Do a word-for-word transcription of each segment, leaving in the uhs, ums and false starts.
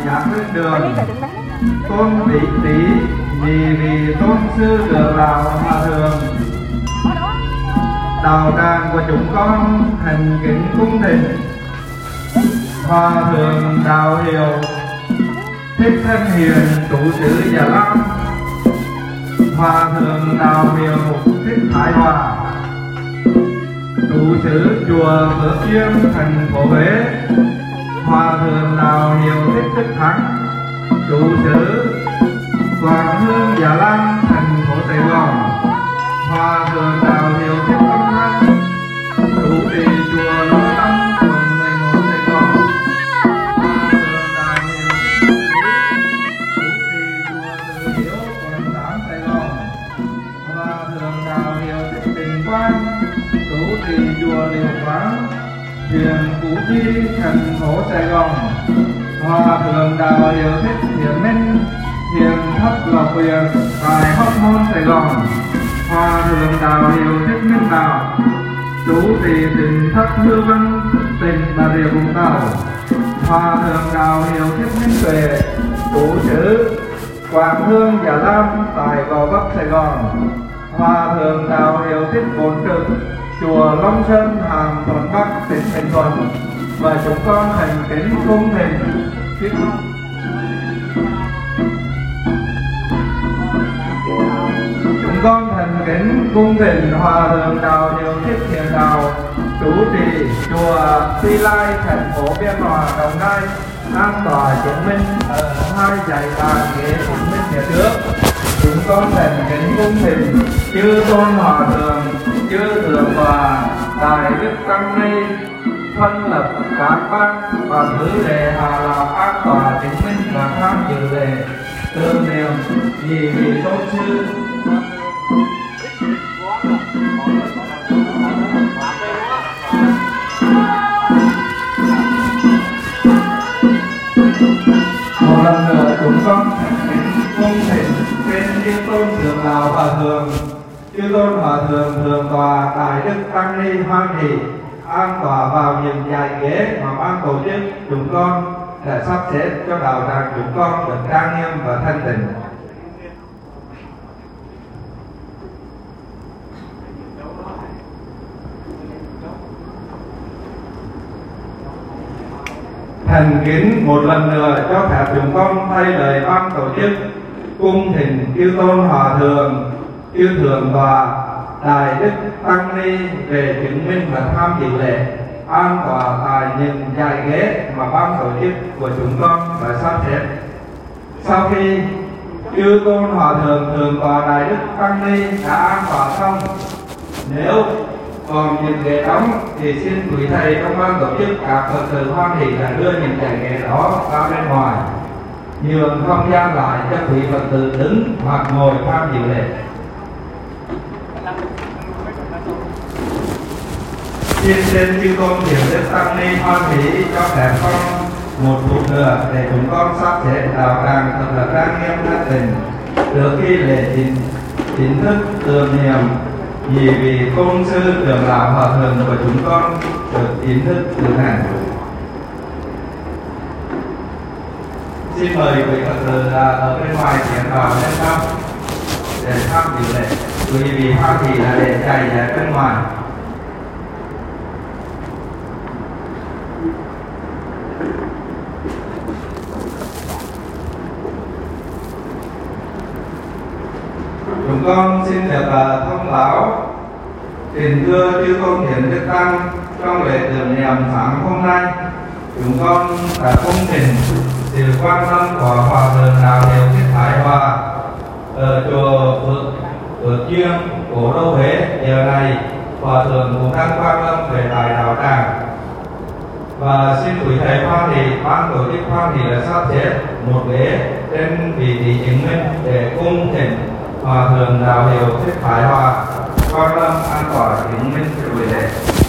giác lên đường, tôn vị trí nhị vị tôn sư trưởng lão hòa thượng. Đạo tràng của chúng con thành kính cung thỉnh Hòa thượng Đạo Hiệu Thích Thân Hiền trụ xứ Già Lam, Hòa thượng Đạo Hiệu Thích Thái Hòa trụ xứ chùa Phước Duyên thành phố Huế, Hòa thượng Đạo Hiệu Thích Đức Thắng trụ xứ Quảng Hương Già Lam thành phố Sài Gòn, Hòa thượng Đạo Hiệu Thích Công Thanh trụ trì chùa Long Tâm quận mười một Sài Gòn, Hòa thượng Đạo Hiệu Thích Trụ trì chùa Từ Hiếu quận tám Sài Gòn, Hòa thượng Đạo Hiệu Thích Tình Quang trụ trì chùa Liễu Quán huyện Củ Chi thành phố Sài Gòn, Hòa thượng Đạo Hiệu Thích Hiển Minh hiện Thất Lộc huyện tại Hóc Môn Sài Gòn, Hòa thượng Đạo Hiệu Thích Minh Đạo trụ trì tỉnh Thất Hư Vân tỉnh Bà Rịa Vũng Tàu, Hòa thượng Đạo Hiệu Thích Minh Tuệ trụ xứ Quảng Hương Già Lam tại Gò Vấp Sài Gòn, Hòa thượng Đạo Hiệu Thích Bổn Trực chùa Long Sơn Hàm Thuận Bắc tỉnh Bình Thuận. Và chúng con thành kính cung thỉnh chúng con thành kính cung thỉnh Hòa thượng Đạo Hiệu Thích Thiện Đạo trụ trì chùa Phi Lai thành phố Biên Hòa Đồng Nai an tòa chứng minh ở hai dạy bàn ghế chứng minh phía trước. Chúng con thành kính cung thỉnh chư tôn hòa thượng, chư thượng tọa đại đức tăng ni phân lập các ban và thứ đề Hà Lạc an tòa chứng minh và tham dự đề tưởng niệm nhị vị tôn sư. Một lần nữa chúng con cung thỉnh trên chư tôn trưởng lão hòa thượng, chư tôn hòa thượng thượng tọa đại đức tăng ni hoan hỷ an tọa vào những dài ghế mà ban tổ chức chúng con đã sắp xếp cho đạo tràng chúng con được trang nghiêm và thanh tịnh. Thành kính một lần nữa cho phép chúng con thay lời ban tổ chức cung thỉnh chư tôn hòa thượng, chư thượng tọa đại đức tăng ni về chứng minh và tham dự lễ an tọa tại những dài ghế mà ban tổ chức của chúng con đã sắp xếp. Sau khi chư tôn hòa thượng thượng tọa đại đức tăng ni đã an tọa xong, nếu còn những ghế trống thì xin quý thầy trong ban tổ chức các phật tử hoan hỷ là đưa những cái ghế đó ra bên ngoài, nhường không gian lại cho quý phật tử đứng hoặc ngồi tham dự lễ. Xin trên chư tôn thiền đức tăng ni hoan hỷ cho phép con một phút nữa để chúng con sắp xếp đạo tràng thật là trang nghiêm thanh tịnh trước khi lễ chính chính thức tưởng niệm nhị vị tôn sư trưởng lão hòa thượng của chúng con được chính thức cử hành. Xin mời quý phật tử ở bên ngoài tiến vào bên trong để tham dự lễ. Quý vị hoan hỷ là để chạy ra bên ngoài. Chúng con xin được uh, thông báo kính thưa chư tôn hiền đức tăng, trong lễ tưởng niệm sáng hôm nay chúng con đã cung thỉnh sự quan tâm của Hòa thượng Đạo Hiệu Thích Thái Hòa ở chùa Phước Phước Duyên Cố Đô Huế. Giờ này Hòa thượng cũng đang quan tâm về tại đạo tràng, và xin quý thầy hoan hỷ ban tổ chức hoan hỷ là sắp xếp một ghế trên vị trí chứng minh để cung thỉnh Hòa thượng Đạo Hiệu Thích Thái Hòa quan tâm an tọa chứng minh cho buổi lễ.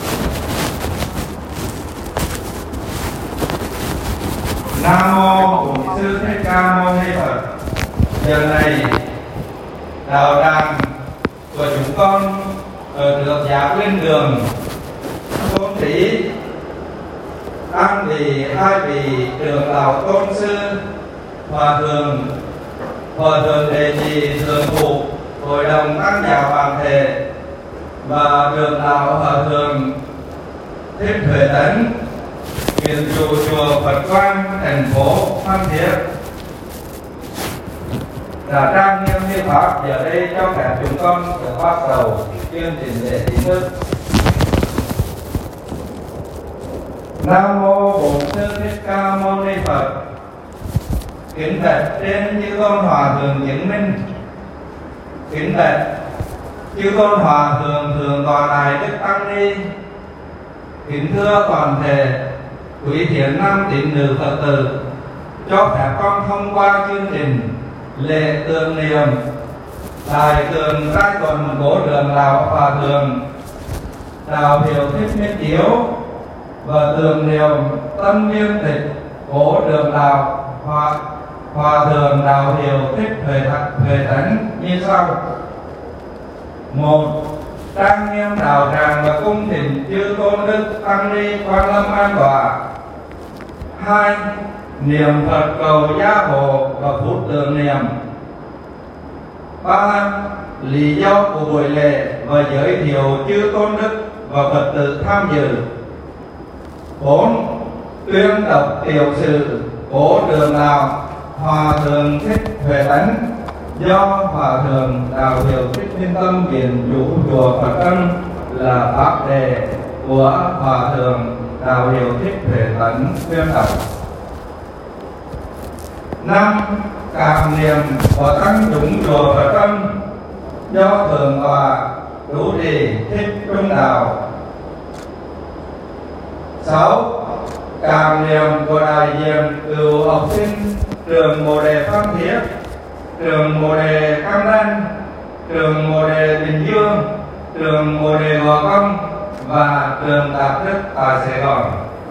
Nam mô Bổn Sư Thích Ca Mâu Ni Phật. Giờ này đạo tràng của chúng con ở được giác lên đường tôn trí an vị hai vị trưởng lão tôn sư, hòa thượng hòa thượng đệ nhị thường phụ hội đồng tăng giáo bản thể và trưởng lão hòa thượng Thích Huệ Tấn, nguyên chủ chùa Phật Quang, thành phố Phan Thiết đã trang nghiêm như pháp. Giờ đây cho phép chúng con được bắt đầu chương trình lễ chính thức. Nam mô Bổn Sư Thích Ca Mâu Ni Phật. Kính bạch trên chư tôn hòa thượng chứng minh. Kính bạch chư tôn hòa thượng thượng tọa đài Đức Tăng Ni. Kính thưa toàn thể quý thiện nam tín nữ Phật tử, cho phép con thông qua chương trình lễ tưởng niệm đại tượng giai tuần cố đường lão hòa thượng Đạo Hiệu Thích Minh Chiếu và tưởng niệm tân viên tịch cố đường lão hòa hòa thượng Đạo Hiệu Thích Huệ Huệ Tấn như sau: một, trang nghiêm đạo tràng và cung thỉnh chư tôn đức tăng ni Quan Lâm an tọa. Hai, niệm Phật cầu gia hộ và phút tưởng niệm. Ba, lý do của buổi lễ và giới thiệu chư tôn đức và Phật tử tham dự. Bốn, tuyên đọc tiểu sử cố đường lão hòa thượng Thích Huệ Tấn do hòa thượng Đạo Hiệu Thích Minh Tâm viện chủ chùa Phật Ân là pháp đề của hòa thượng Đạo Hiệu Thích Huệ Tấn tuyên đọc. Năm, cảm niệm của tăng chúng chùa Phật Ân do thượng tọa Chủ trì Thích Trung Đạo. Sáu, cảm niệm của đại diện cựu học sinh trường Bồ Đề Phan Thiết, trường Bồ Đề Cam Ranh, trường Bồ Đề Bình Dương, trường Bồ Đề Gò Công và trường Đạt Đức tại Sài Gòn.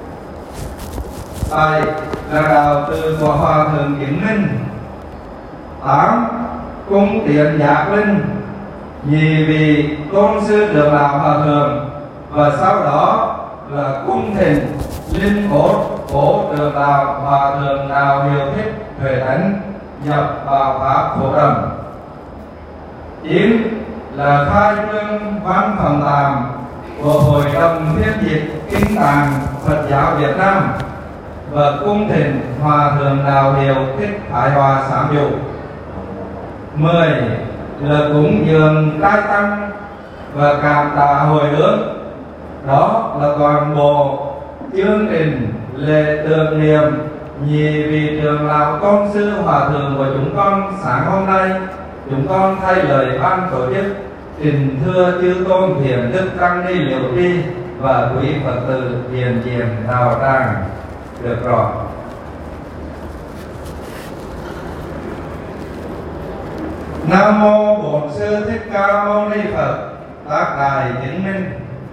Bảy là đạo từ của hòa thượng Chứng Minh. Tám, cung tiễn giác linh nhị vị tôn sư trưởng lão hòa thượng, và sau đó là cung thỉnh linh cốt cố trưởng lão hòa thượng Đạo Hiệu Thích Huệ Tấn nhập vào pháp phổ trầm. Chín là khai trương văn phòng tạm của Hội đồng Thiên dịch Kinh tạng Phật giáo Việt Nam và cung thỉnh hòa thượng Đạo Hiệu Thích Thái Hòa Sám Dụ. Mười là cúng dường trai tăng và cảm tạ hồi hướng. Đó là toàn bộ chương trình lễ tưởng niệm nhị vị trưởng lão tôn sư hòa thượng của chúng con sáng hôm nay. Chúng con thay lời ban tổ chức trình thưa chư tôn thiền đức tăng ni Liễu Tri và quý Phật tử hiện diện đạo tràng được rõ. Nam mô Bổn Sư Thích Ca Mâu Ni Phật. Tác đài chứng minh.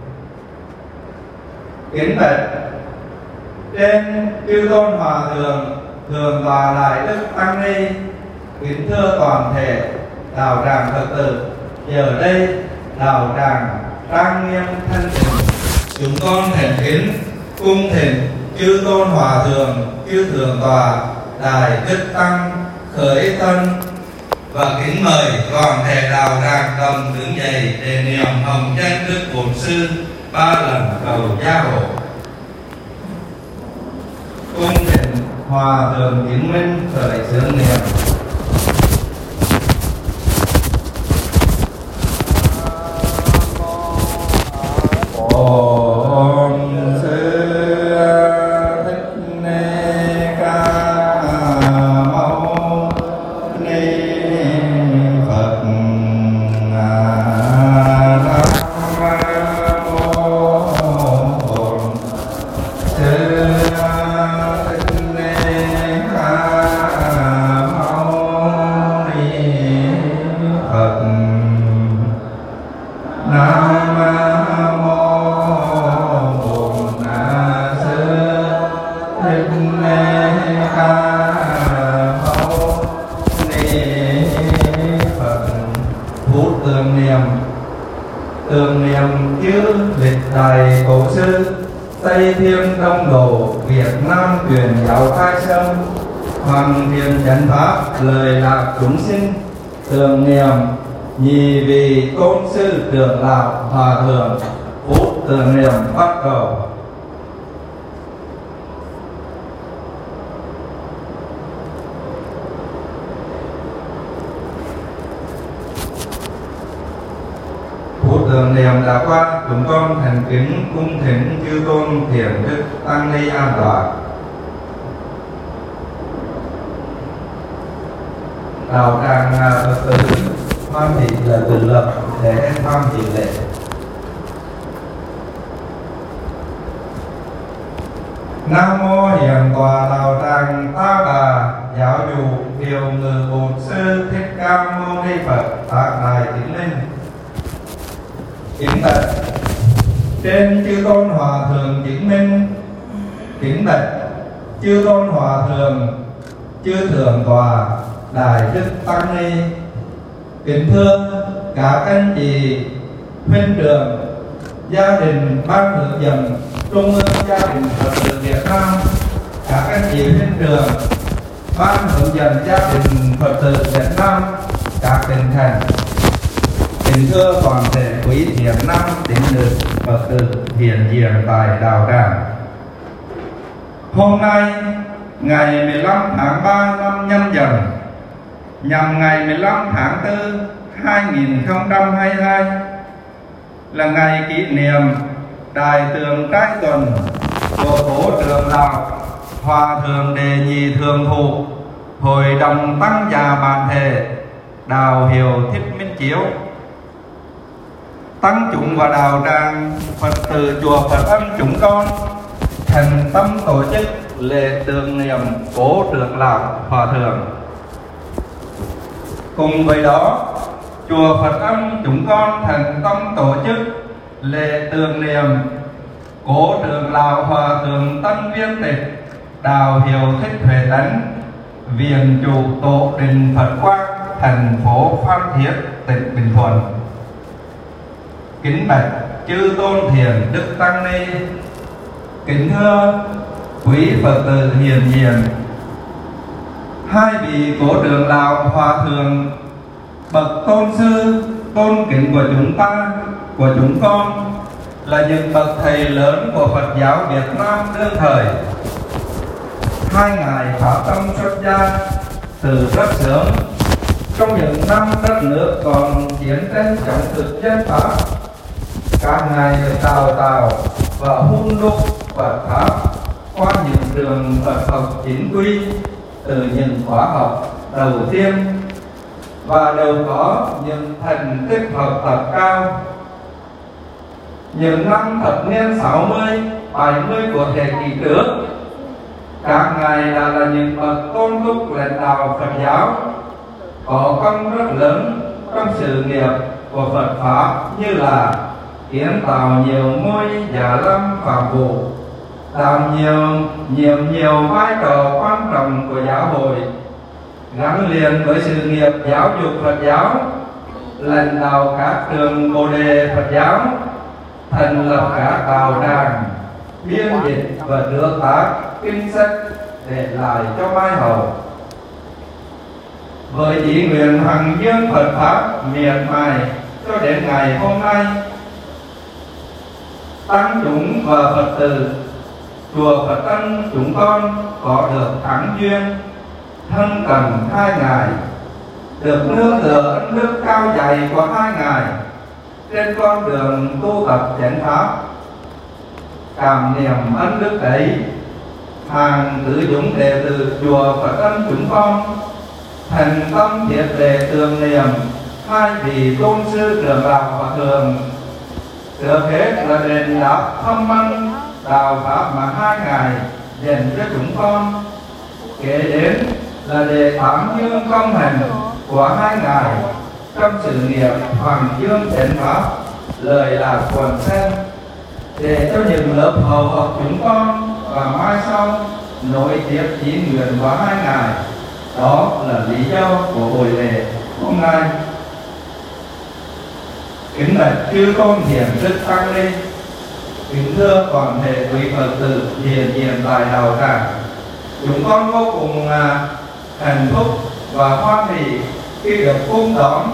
Kính bạch trên chư tôn hòa thượng thường tọa đại đức tăng ni. Kính thưa toàn thể đạo tràng Phật tử, giờ đây đạo tràng trang nghiêm thanh tịnh, chúng con thành kính cung thỉnh chư tôn hòa thượng chư thượng tọa đại đức tăng khởi tân, và kính mời toàn thể đạo tràng đồng đứng dậy để niệm hồng danh đức Bổn Sư ba lần cầu gia hộ. Cung thỉnh hòa thượng Chứng Minh khởi xướng niệm. Tây Thiên Đông Đồ, Việt Nam truyền giáo khai sơn, hoàng thiện chánh pháp, lời lạc chúng sinh, tưởng niệm nhị vị tôn sư trưởng lão hòa thượng. Phút tưởng niệm bắt đầu. Phút tưởng niệm đã qua, chúng con thành kính cung thỉnh chư tôn thiền đức tăng ni an toàn. Đạo tràng Phật tử hoan thị là tự lập để hoan thị lễ. Nam mô Hiền Tòa Đạo Tràng Ta Bà Giáo Dụ Điều Ngự Bổn Sư Thích Ca Mâu Ni Phật Tác Đại Tín Linh. Kính bạch trên chư tôn hòa thượng chứng minh, kính bạch chư tôn hòa thượng, chư thượng tòa đại đức tăng ni, kính thưa các anh chị huynh trưởng, gia đình ban hướng dẫn Trung ương Gia đình Phật tử Việt Nam, các anh chị huynh trưởng ban hướng dẫn gia đình Phật tử Việt Nam các tỉnh thành, kính thưa toàn thể quý thiện nam tín nữ Phật tử hiện diện tại đạo tràng. Hôm nay ngày mười lăm tháng ba năm Nhâm Dần, nhằm ngày mười lăm tháng tư hai nghìn không trăm hai mươi hai, là ngày kỷ niệm Đại tượng Trai Tuần của Cố trưởng lão Hòa thượng Đề Nhị Thường Thụ Hội đồng Tăng già Bản Thể Đạo Hiệu Thích Minh Chiếu. Tăng chúng và đạo tràng Phật tử chùa Phật Ân chúng con thành tâm tổ chức lễ tưởng niệm Cố trưởng lão Hòa thượng. Cùng với đó, chùa Phật Ân chúng con thành tâm tổ chức lễ tưởng niệm Cố trưởng lão Hòa thượng Tân Viên Tịch Đạo Hiệu Thích Huệ Tánh, viện chủ tổ đình Phật Quang, thành phố Phan Thiết, tỉnh Bình Thuận. Kính bạch chư tôn thiền đức tăng ni, kính thưa quý Phật tử hiền diện, hai vị cố trưởng lão hòa thượng bậc tôn sư tôn kính của chúng ta, của chúng con, là những bậc thầy lớn của Phật giáo Việt Nam đương thời. Hai ngài phát tâm xuất gia từ rất sớm, trong những năm đất nước còn chiến tranh chống thực dân Pháp. Các ngài được đào tạo và hun đúc Phật pháp qua những trường Phật học chính quy từ những khóa học đầu tiên, và đều có những thành tích học tập cao. Những năm thập niên sáu mươi, bảy mươi của thế kỷ trước, các ngài đã là những bậc tôn túc lãnh đạo Phật giáo, có công rất lớn trong sự nghiệp của Phật pháp, như là kiến tạo nhiều ngôi Già Lam Phạm Vụ, đảm nhiều nhiệm nhiều vai trò quan trọng của giáo hội, gắn liền với sự nghiệp giáo dục Phật giáo, lãnh đạo các trường Bồ Đề Phật giáo, thành lập các đạo tràng, biên dịch và đưa tác kinh sách để lại cho mai hậu. Với ý nguyện hằng dương Phật pháp miệt mài cho đến ngày hôm nay, tăng chúng và Phật tử chùa Phật Ân chúng con có được thắng duyên thân cần hai ngài, được nương tựa ân đức cao dày của hai ngài trên con đường tu tập chánh pháp. Cảm niệm ân đức ấy, hàng tử chúng đệ tử chùa Phật Ân chúng con thành tâm thiết để tưởng niệm hai vị tôn sư trưởng lão Hòa thượng. Trước hết là đền đáp thâm ân đạo pháp mà hai ngài dành cho chúng con, kế đến là để tán dương công hành của hai ngài trong sự nghiệp hoàng dương chánh pháp, lời lạc quần sen, để cho những lớp hậu học chúng con và mai sau nối tiếp ý nguyện của hai ngài. Đó là lý do của buổi lễ hôm nay. Kính bạch chư tôn thiền đức tăng ni, Kính thưa toàn thể quý Phật tử hiện diện tại đạo tràng, chúng con vô cùng à, hạnh phúc và hoan hỷ khi được cung đón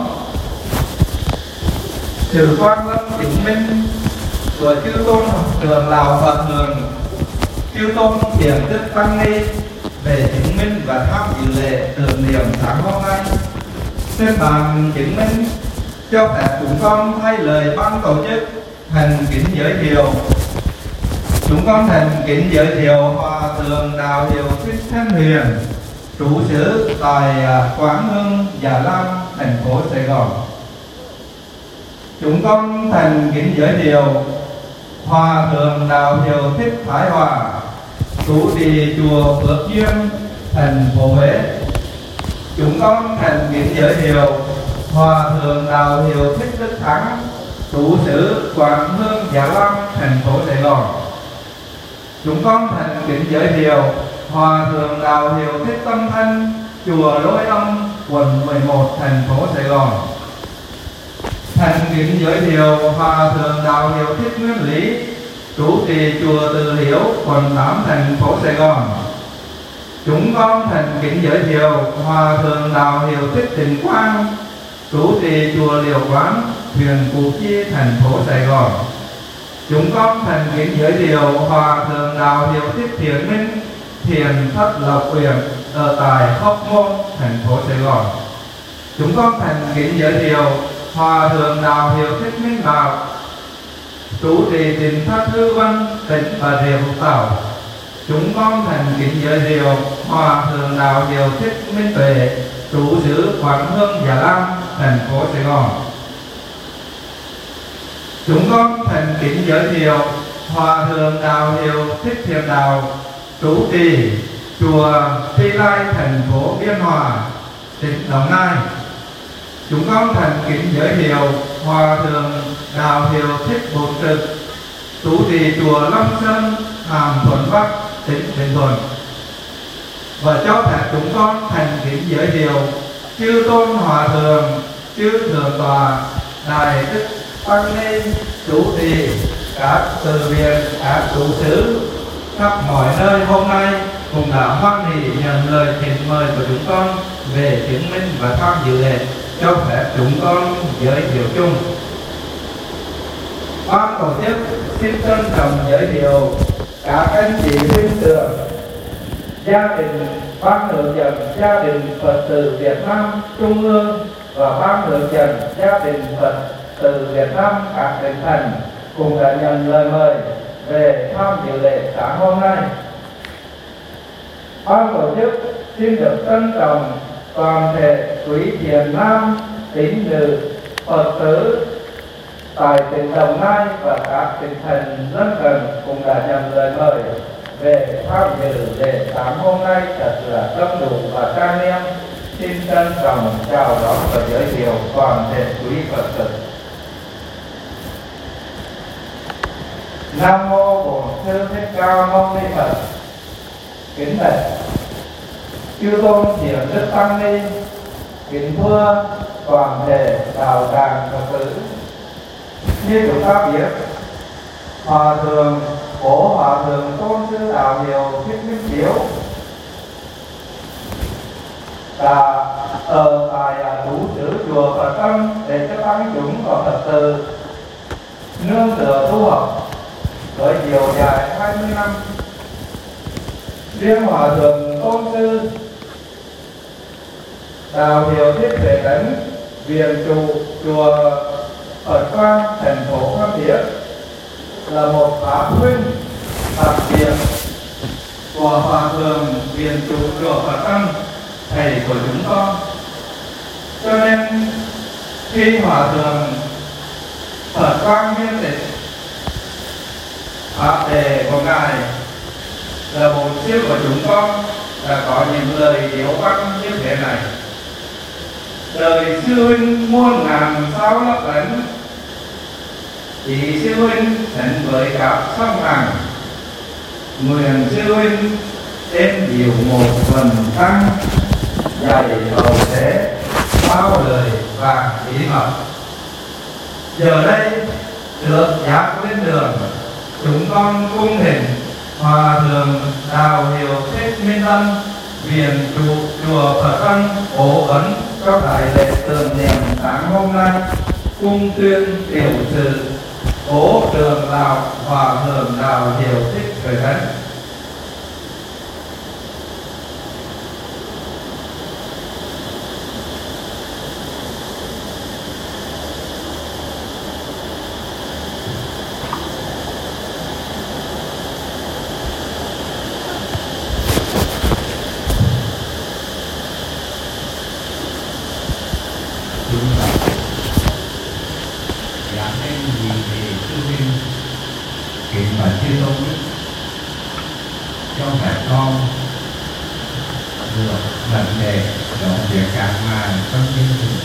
sự quan lâm chứng minh của chư tôn trường lão Phật thường, chư tôn hiền đức tăng ni về chứng minh và tham dự lễ tưởng niệm sáng hôm nay. Xin bàn chứng minh cho phép chúng con thay lời ban tổ chức thành kính giới thiệu. Chúng con thành kính giới thiệu Hòa thượng Đạo Hiệu Thích Thanh Huyền, trụ xứ tại Quán Hưng, Già Lam, thành phố Sài Gòn. Chúng con thành kính giới thiệu Hòa thượng Đạo Hiệu Thích Thái Hòa, trụ trì chùa Phước Duyên, thành phố Huế. Chúng con thành kính giới thiệu Hòa thượng Đạo Hiệu Thích Đức Thắng, trụ xứ Quán Hưng, Già Lam, thành phố Sài Gòn. Chúng con thành kính giới thiệu Hòa thượng Đạo Hiệu Thích Tâm Thanh, chùa Lôi Âm, quận mười một, thành phố Sài Gòn. Thành kính giới thiệu Hòa thượng Đạo Hiệu Thích Nguyên Lý, trụ trì chùa Từ Liễu, quận tám, thành phố Sài Gòn. Chúng con thành kính giới thiệu Hòa thượng Đạo Hiệu Thích Tịnh Quang, trụ trì chùa Liễu Quán, huyện Củ Chi, thành phố Sài Gòn. Chúng con thành kính giới thiệu Hòa thượng Đạo Hiệu Thích Thiện Minh, thiền thất Lộc Uyển ở tại Hóc Môn, thành phố Sài Gòn. Chúng con thành kính giới thiệu Hòa thượng Đạo Hiệu Thích Minh Bảo, trụ trì tỉnh Thất Hư Vân, tỉnh Bà Rịa Vũng Tàu. Chúng con thành kính giới thiệu Hòa thượng Đạo Hiệu Thích Minh Tuệ, trụ xứ Quán Hưng, Già Lam, thành phố Sài Gòn. Chúng con thành kính giới thiệu Hòa thượng Đạo Hiệu Thích Thiện Đạo, trụ trì chùa Phi Lai, thành phố Biên Hòa, tỉnh Đồng Nai. Chúng con thành kính giới thiệu Hòa thượng Đạo Hiệu Thích Bổn Trực, trụ trì chùa Long Sơn, Hàm Thuận Bắc, tỉnh Bình Thuận. Và cho phép chúng con thành kính giới thiệu chư tôn hòa thượng, chư thượng tọa, đại đức tăng ni, trụ trì các từ viện, các trụ xứ khắp mọi nơi hôm nay cũng đã hoan hỷ nhận lời thỉnh mời của chúng con về chứng minh và tham dự lễ. Cho phép chúng con giới thiệu chung. Ban tổ chức xin trân trọng giới thiệu các anh chị huynh trưởng, gia đình ban hướng dẫn gia đình Phật tử Việt Nam Trung ương và ban hướng dẫn gia đình Phật tử Việt Nam các tỉnh thành cùng đã nhận lời mời về tham dự lễ sáng hôm nay. Ban tổ chức xin được trân trọng toàn thể quý thiện nam, tín nữ, Phật tử tại tỉnh Đồng Nai và các tỉnh thành lân cận cũng đã nhận lời mời về tham dự lễ sáng hôm nay thật là đông đủ và trang nghiêm. Xin trân trọng chào đón và giới thiệu toàn thể quý Phật tử. Nam mô Bổn Sư Thích Ca Mâu Ni Phật. Kính thưa chư tôn hiền đức tăng ni, kính thưa toàn thể đạo tràng Phật tử. Như chúng ta biết, Hòa thượng Cố Hòa thượng Tôn sư Đạo Hiệu Thích Minh Chiếu đã ở tại trụ xứ chùa Phật Tâm để cho tăng chúng và Phật tử nương tựa tu học với chiều dài hai mươi năm. Riêng Hòa thượng Tôn sư Đạo Hiệu Thích Tuệ Tấn, viện trụ chùa Phật Quang, thành phố Phan Thiết, là một pháp huynh đặc biệt của Hòa thượng viện trụ chùa Phật Tâm, thầy của chúng con. Cho nên khi Hòa thượng Phật Quang viên tịch pháp đề của ngài là một siêu của chúng con đã có những lời điếu văn như thế này: đời sư huynh muôn ngàn sao lấp lánh, ý sư huynh thành với các sông hàng, nguyện sư huynh êm dịu một phần tăng, dạy hậu thế bao lời vàng bí mật. Giờ đây được giác lên đường chúng con cung thỉnh Hòa thượng Đào Hiệu Thích Minh Tân, viện trụ chùa Phật Ân cố vấn cho đại lễ tưởng niệm sáng hôm nay, cung tuyên tiểu sự cố trường lão Hòa thượng Đào Hiệu Thích Huệ Tấn. cho mẹ con được lần đề dọn việc cả ngày trong chương trình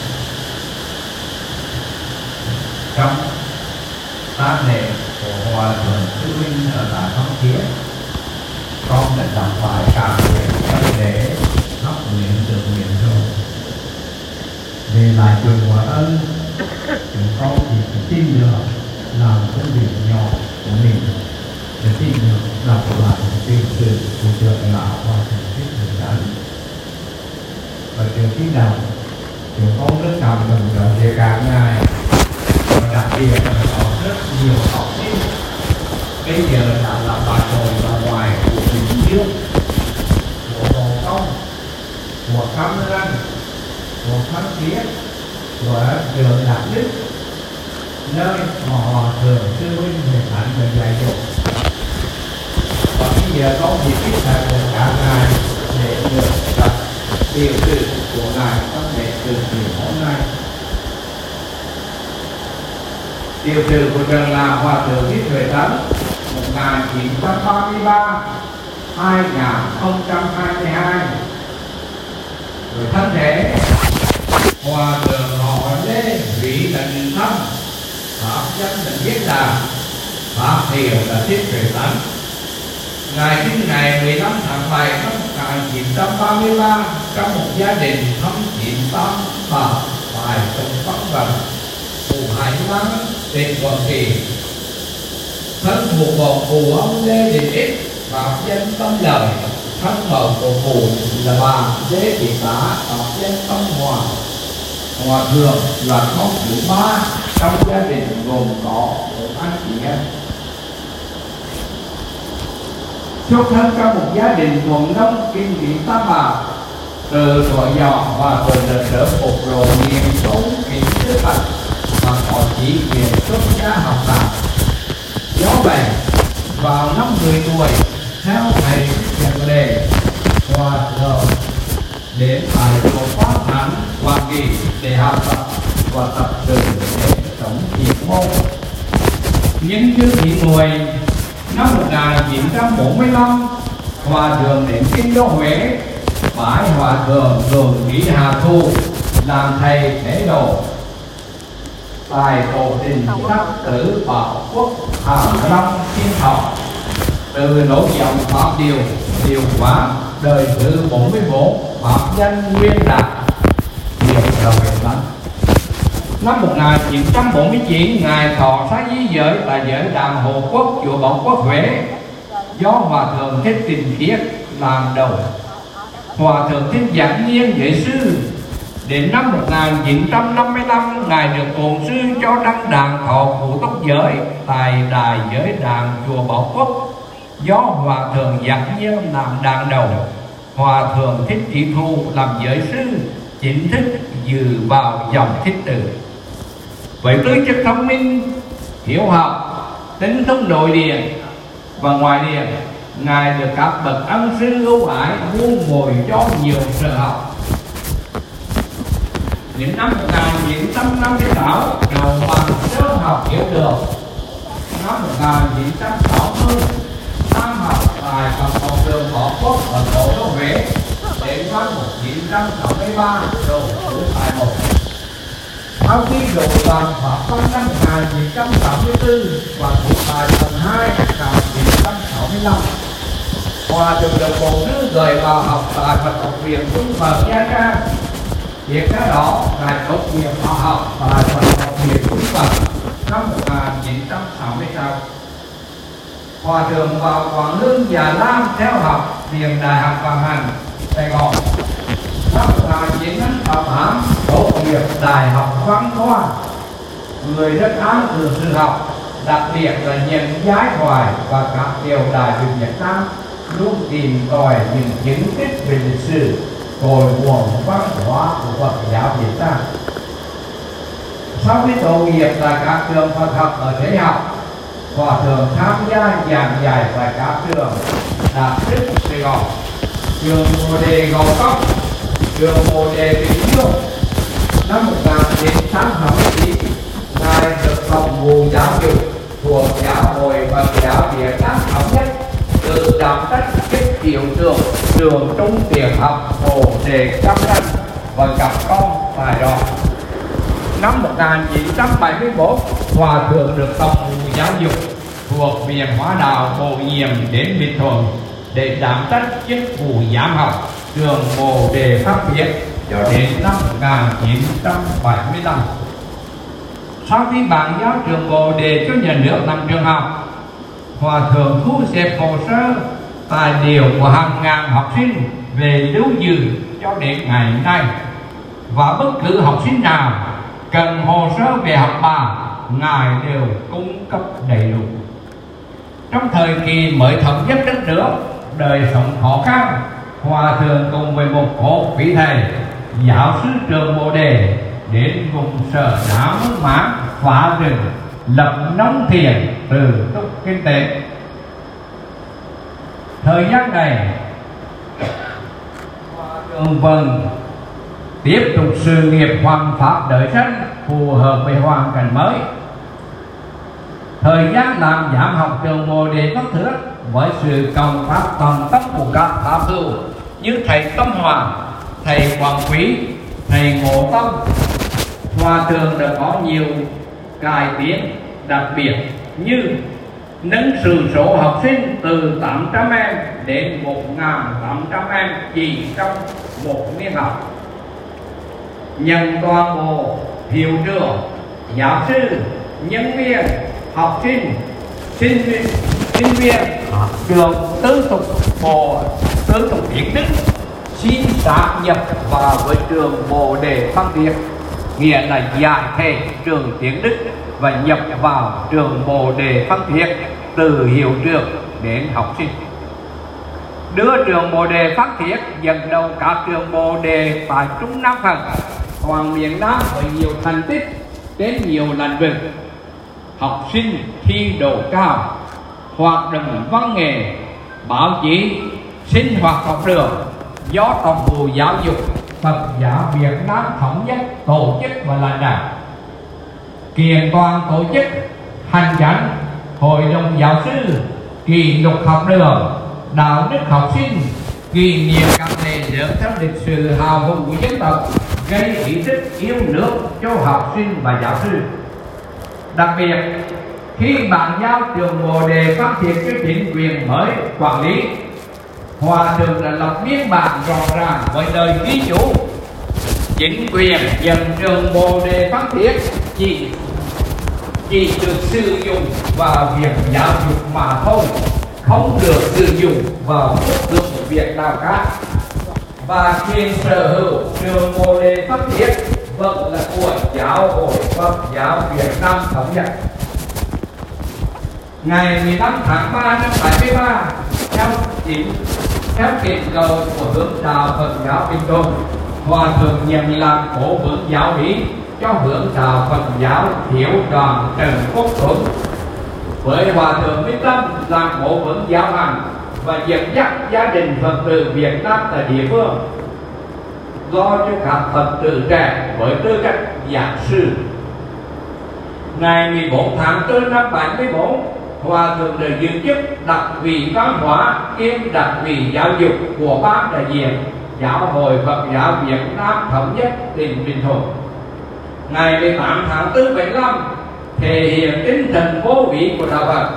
trong tác lệ của Hòa thượng Sư Huynh ở tại Thắng Thiết, con đã đọc bài cả nguyện trong để hấp nguyện được nguyện rồi. Về lại chùa Hòa Ân, chúng con chỉ tin được làm công việc nhỏ của mình, để tin được đọc lại tiền sử của trường lão Hòa thượng Thích Huệ Tấn. Và trường khi nào chúng con rất cảm động trong việc cả ngày, và đặc biệt là có rất nhiều học sinh bây giờ đã là bà nội và ngoài của Bình Dương, của Hồng Kông, của Cam Ranh, của Phan Thiết, của trường Đạo Đức, nơi mà Hòa thượng Sư Huynh Huệ Tấn được dạy dỗ. Và bây giờ có dịp tiếp thầy của cả ngài để được tập điều sự của ngài trong lễ trường niệm hôm nay. Điều sự của trường là Hòa thượng Thích Huệ Tấn một nghìn chín trăm ba mươi ba đến hai nghìn không trăm hai mươi hai. Rồi thân thể Hòa thượng họ Lê vị là Đình Thâm, pháp danh là Viết Đà, pháp hiệu là Thích Huệ Tấn. Ngài sinh ngày mười lăm tháng bảy năm một nghìn chín trăm ba mươi ba trong một gia đình thâm chín tam bảo bài trong Bắc Vận, phủ Hải Lăng, tỉnh Quảng Trị. Thân phụ bộ của ông Lê Đình Ích, pháp danh Tâm Lợi. Thân mẫu của phụ là bà Lê Thị Tá, pháp danh Tâm Hòa. Hòa thượng là con thứ ba trong gia đình gồm có một anh chị em. Xuất thân trong một gia đình thuần nông kinh tế tam bảo. Từ tuổi nhỏ Hòa thượng đã trở phục rồi nghiêm túc kiến thức Phật và có chỉ quyền xuất gia học đạo. Do vậy vào năm mười tuổi theo thầy nhận đề, Hòa thượng đến tại chùa Pháp Thắng Hoa Kỳ để học tập và tập trường để sống thiện môn. Nhưng trước thị mùi năm một nghìn chín trăm bốn mươi lăm, Hòa thượng đến kinh đô Huế bái Hòa thượng Đường Ký Hà Thu làm thầy thế độ tại tổ đình sắc tử Bảo Quốc Hàm Long Thiên Thọ. Từ nối dòng pháp điều điều quán đời thứ bốn mươi bốn, pháp danh Nguyên Đạt, điều đầu Huệ Tấn. Năm một nghìn chín trăm bốn mươi chín, ngài thọ xá di giới tại giới Đàm Hồ Quốc, chùa Bảo Quốc Huế, do Hòa thượng Thích Tình Khiết làm đầu. Hòa thượng Thích giảng nhiên giới sư. Đến năm một nghìn chín trăm năm mươi lăm, ngài được bổn sư cho đăng đàn thọ phụ túc giới tại đài giới đàn chùa Bảo Quốc, do Hòa thượng giảng nhiên làm đàn đầu. Hòa thượng Thích Thị Thu làm giới sư, chính thức dự vào dòng Thích Tử. Với tư chất thông minh, hiếu học, tính thông nội địa và ngoài địa, ngài được các bậc ân sư ưu ái muôn bồi cho nhiều sở học. Đến năm một nghìn chín trăm năm mươi sáu, đầu bằng sơ học hiểu được. Năm một nghìn chín trăm sáu mươi, tam học tại Phật học đường Võ Quốc ở Cố Đô Huế. Đến năm một nghìn chín trăm sáu mươi ba, đầu thứ tại một. Sau khi độ toàn Pháp văn năm một nghìn chín trăm sáu mươi tư và thuộc tại tầng hai năm một nghìn chín trăm sáu mươi lăm, Hòa thượng được bổn sư gửi vào học tại Phật học viện Trung Phật Nha Trang. Việc cái đó ngài tốt nghiệp họ học tại Phật học viện Trung Phật năm một nghìn chín trăm sáu mươi sáu. Hòa thượng vào Quảng Hương Già Lam theo học Viện Đại học Văn hành Sài Gòn. Năm một nghìn chín trăm tám mươi tám tốt nghiệp Đại học Văn Khoa. Người rất ám từ sư học, đặc biệt là nhận giải thoại và các triều đại Việt Việt Nam luôn tìm tòi những chứng tích về lịch sử, cội nguồn văn hóa của Phật giáo Việt Nam. Sau khi tốt nghiệp tại các trường Phật học ở Thế học, Hòa thượng tham gia giảng dạy tại các trường Đại Đức Sài Gòn, trường Bồ Đề Gò Cốc, trường Bồ Đề Bình Dương. Năm một nghìn chín trăm sáu mươi chín, ngài được phòng vụ giáo dục thuộc Giáo hội Phật giáo Việt Nam thống nhất, từ đảm trách chức hiệu trưởng trường Trung Tiểu học Bồ Đề Cam Ranh và gặp con tại đó. Năm một nghìn chín trăm bảy mươi mốt, Hòa thượng được phòng vụ giáo dục thuộc Viện Hóa đạo bổ nhiệm đến Bình Thuận để đảm trách chức vụ giám học trường Bồ Đề Pháp Việt cho đến năm một nghìn chín trăm bảy mươi lăm. Sau khi bàn giao trường Bồ Đề cho nhà nước làm trường học, Hòa thượng thu xếp hồ sơ tài liệu của hàng ngàn học sinh về lưu giữ cho đến ngày nay, và bất cứ học sinh nào cần hồ sơ về học bạ, ngài đều cung cấp đầy đủ. Trong thời kỳ mới thống nhất đất nước, đời sống khó khăn, Hòa thượng cùng với một hộ quý thầy, giáo sư trường Bồ Đề đến vùng Sở Đá Mương Máng phá rừng, lập nông thiện, từ túc kinh tế. Thời gian này, Hòa thượng vâng tiếp tục sự nghiệp hoàn pháp đời sinh phù hợp với hoàn cảnh mới. Thời gian làm giám học trường Bồ Đề Pháp Thước với sự công tác toàn tâm của các pháp hữu như thầy Tâm Hòa, thầy Quảng Quý, thầy Ngộ Tâm, Hòa thượng đã có nhiều cải tiến đặc biệt như nâng sự số học sinh từ tám trăm em đến một nghìn tám trăm em chỉ trong một niên học, nhận toàn bộ hiệu trưởng, giáo sư, nhân viên, học sinh, sinh viên, sinh viên trường tư thục Bồ tư thục Tiến Đức xin sát nhập vào với trường Bồ Đề Pháp Việt, nghĩa là giải thể trường Tiến Đức và nhập vào trường Bồ Đề Pháp Việt từ hiệu trưởng đến học sinh. Đưa trường Bồ Đề Pháp Việt dẫn đầu các trường Bồ Đề tại Trung Nam Phật, toàn miền Nam với nhiều thành tích đến nhiều lĩnh vực. Học sinh thi đỗ cao, hoạt động văn nghệ, báo chí, sinh hoạt học đường do Tổng vụ Giáo dục Phật giáo Việt Nam thống nhất tổ chức và lãnh đạo. Kiện toàn tổ chức, hành chánh, hội đồng giáo sư, kỷ luật học đường, đạo đức học sinh, kỷ niệm các lễ dưỡng theo lịch sử hào hùng của dân tộc, gây ý thức yêu nước cho học sinh và giáo sư. Đặc biệt, khi bàn giao trường Bồ Đề phát triển cho chính quyền mới quản lý, Hòa thượng đã lập biên bản rõ ràng với lời ghi chú: chính quyền nhận trường Bồ Đề Pháp Thiết chỉ chỉ được sử dụng vào việc giáo dục mà thôi, không được sử dụng vào bất cứ một việc nào khác, và quyền sở hữu trường Bồ Đề Pháp Thiết vẫn là của Giáo hội Phật giáo Việt Nam thống nhất. Ngày mười lăm tháng ba năm bảy mươi ba, theo chính theo kết cầu của hướng đạo Phật giáo Bình Thuận, Hòa thượng nhận làm cố vấn giáo lý cho hướng đạo Phật giáo Thiếu đoàn Trần Quốc Tuấn, với Hòa thượng Minh Tâm làm cố vấn giáo hành và dẫn dắt gia đình Phật tử Việt Nam tại địa phương, lo cho các Phật tử trẻ với tư cách giảng sư. Ngày mười bốn tháng tư năm bảy mươi bốn, Hòa thượng đã giữ chức đặc vị văn hóa kiêm đặc vị giáo dục của ban đại diện Giáo hội Phật giáo Việt Nam thống nhất tỉnh Bình Thuận. Ngày mười tám tháng tư bảy mươi lăm, thể hiện tinh thần vô vĩ của đạo Phật,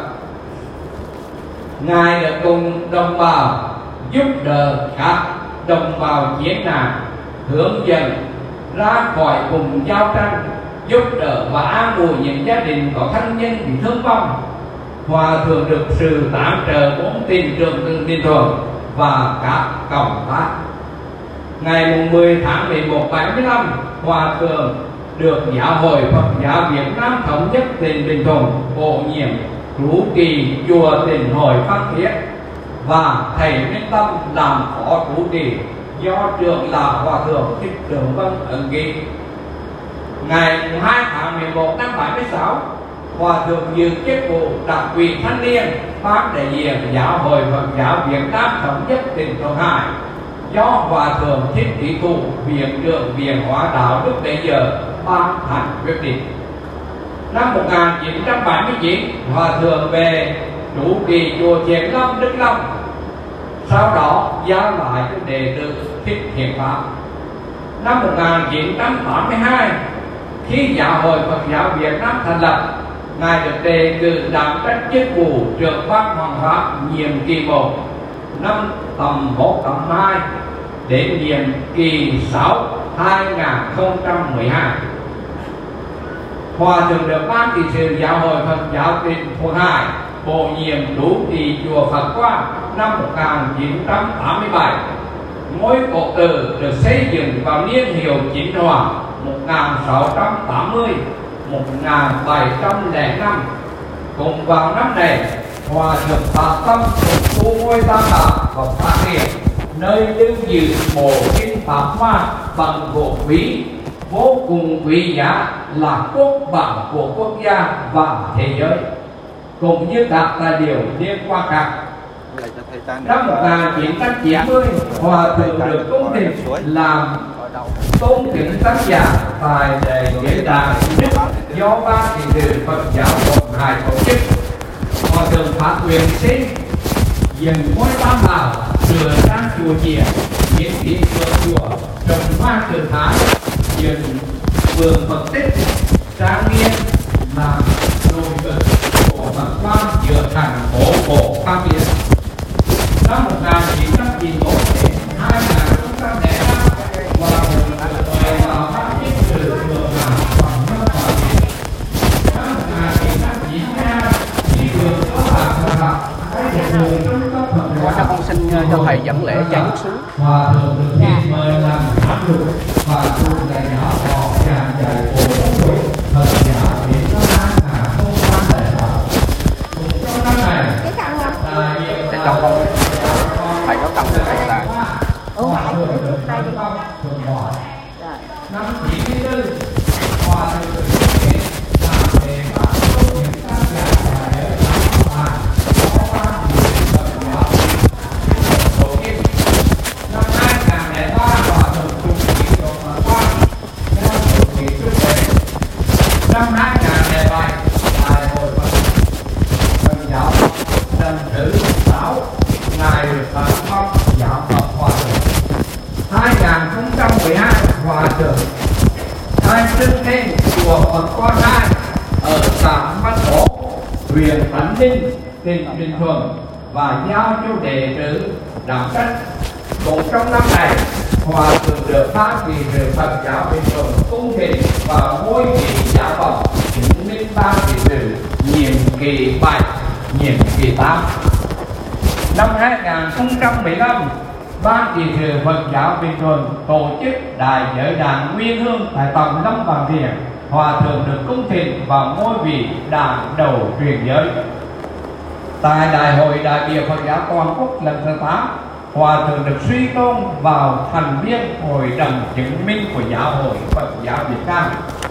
Ngài đã cùng đồng bào giúp đỡ các đồng bào chiến nạn, hướng dẫn ra khỏi vùng giao tranh, giúp đỡ và an ủi những gia đình có thân nhân bị thương vong, Hòa thượng được sự tán trợ bốn tin trường từ Ninh Thuận và các cộng tác. Ngày mười tháng mười một bảy mươi lăm, Hòa thượng được Giáo hội Phật giáo Việt Nam thống nhất tỉnh Bình Thuận bổ nhiệm trụ trì chùa Tịnh Hội Phan Thiết và thầy Minh Tâm làm phó trụ trì, do trưởng là Hòa thượng Thích Trường Vân ấn ký. Ngày hai tháng mười một năm bảy mươi sáu, Hòa thượng giữ chức vụ đặc ủy thanh niên ban đại diện Giáo hội Phật giáo Việt Nam thống nhất tỉnh Thượng Hải, do Hòa thượng Thích Trí Thụ, viện trưởng Viện Hóa đạo lúc bấy giờ ban hành quyết định. Năm một nghìn chín trăm bảy mươi chín, Hòa thượng về trụ trì chùa Thiền Lâm Đức Long, sau đó giao lại cho đệ tử Thích Thiện Pháp. Năm một nghìn chín trăm tám mươi hai, khi Giáo hội Phật giáo Việt Nam thành lập, ngài được đề cử đảm trách chức vụ trưởng ban Hoàng pháp nhiệm kỳ một, năm tầm một tầm hai đến nhiệm kỳ sáu hai nghìn không trăm mười hai. Hòa thượng được ban trị sự Giáo hội Phật giáo tỉnh Thượng Hải bổ nhiệm trụ trì chùa Phật Quang năm một nghìn chín trăm tám mươi bảy. Ngôi cổ tự được xây dựng vào niên hiệu Chính Hòa một nghìn sáu trăm tám mươi đến một nghìn bảy trăm lẻ năm. Cùng vào năm này, Hòa thượng phát tâm tu ngôi Tam Bảo và phát hiện nơi lưu giữ bộ kinh Pháp Hoa bằng gỗ quý vô cùng quý giá là quốc bảo của quốc gia và thế giới, cũng như các tài liệu liên quan khác. Năm một nghìn chín trăm chín mươi, Hòa thượng được công trình làm tôn kính tác giả tại đại lễ đài Đức do ban trị sự Phật giáo Thượng Hải tổ chức. Hòa thượng phát nguyện xin dừng ngôi Tam Bảo, sửa sang chùa chiền, miễn phí vườn chùa, trồng hoa trường thái, dừng vườn Phật tích trang nghiêm làm nổi bật của Phật Quang giữa thành phố cổ Phan Thiết. Năm một nghìn chín trăm chín mươi mốt đến hai nghìn không trăm lẻ năm, Hòa thượng được mời vào ban trị sự Thượng Hải bằng năm tòa viện. Năm một nghìn chín trăm chín mươi hai, khi được có bạc và bạc, Con xin cho thầy dẫn lễ chai nước suối. Hòa thượng được thiện mời làm pháp luật và tu dạy nhỏ họ tràn dạy của Phật Phật giáo đến năm hai nghìn không trăm lẻ sáu. Cũng trong năm này, đại diện Xin chào con. Thầy có cần thầy tại. Hòa thượng được đây đi. Năm chín mươi tư, Hòa thượng được thiện làm đề pháp tốt những tác giả và để làm có ban trị Phật giáo tổ chức. Năm hai nghìn lẻ ba, Hòa thượng trung trí chùa Phật Quang theo chủ trì xuất đề. Năm hai nghìn lẻ bảy, đại hội Phật giáo lần thứ sáu, ngài được Phật phong giáo Phật Hòa thượng. hai nghìn không trăm mười hai, Hòa thượng khai trương thêm chùa Phật Quang hai ở xã Văn Thổ, huyện Tánh Ninh, tỉnh Bình Thuận và giao cho đệ tử đảm trách. Cũng trong năm này, Hòa thượng được ban trị sự Phật giáo Bình Thuận cung thỉnh vào ngôi vị giáo phận chứng minh ban trị sự nhiệm kỳ bảy, nhiệm kỳ tám. Năm hai nghìn không trăm mười lăm, ban trị sự Phật giáo Bình Thuận tổ chức đại giới đàn Nguyên Hương tại tầng Lâm Vàng Thiền. Hòa thượng được cung thỉnh vào ngôi vị đàn đầu truyền giới. Tại đại hội đại biểu Phật giáo toàn quốc lần thứ tám, Hòa thượng được suy tôn vào thành viên hội đồng chứng minh của Giáo hội Phật giáo Việt Nam.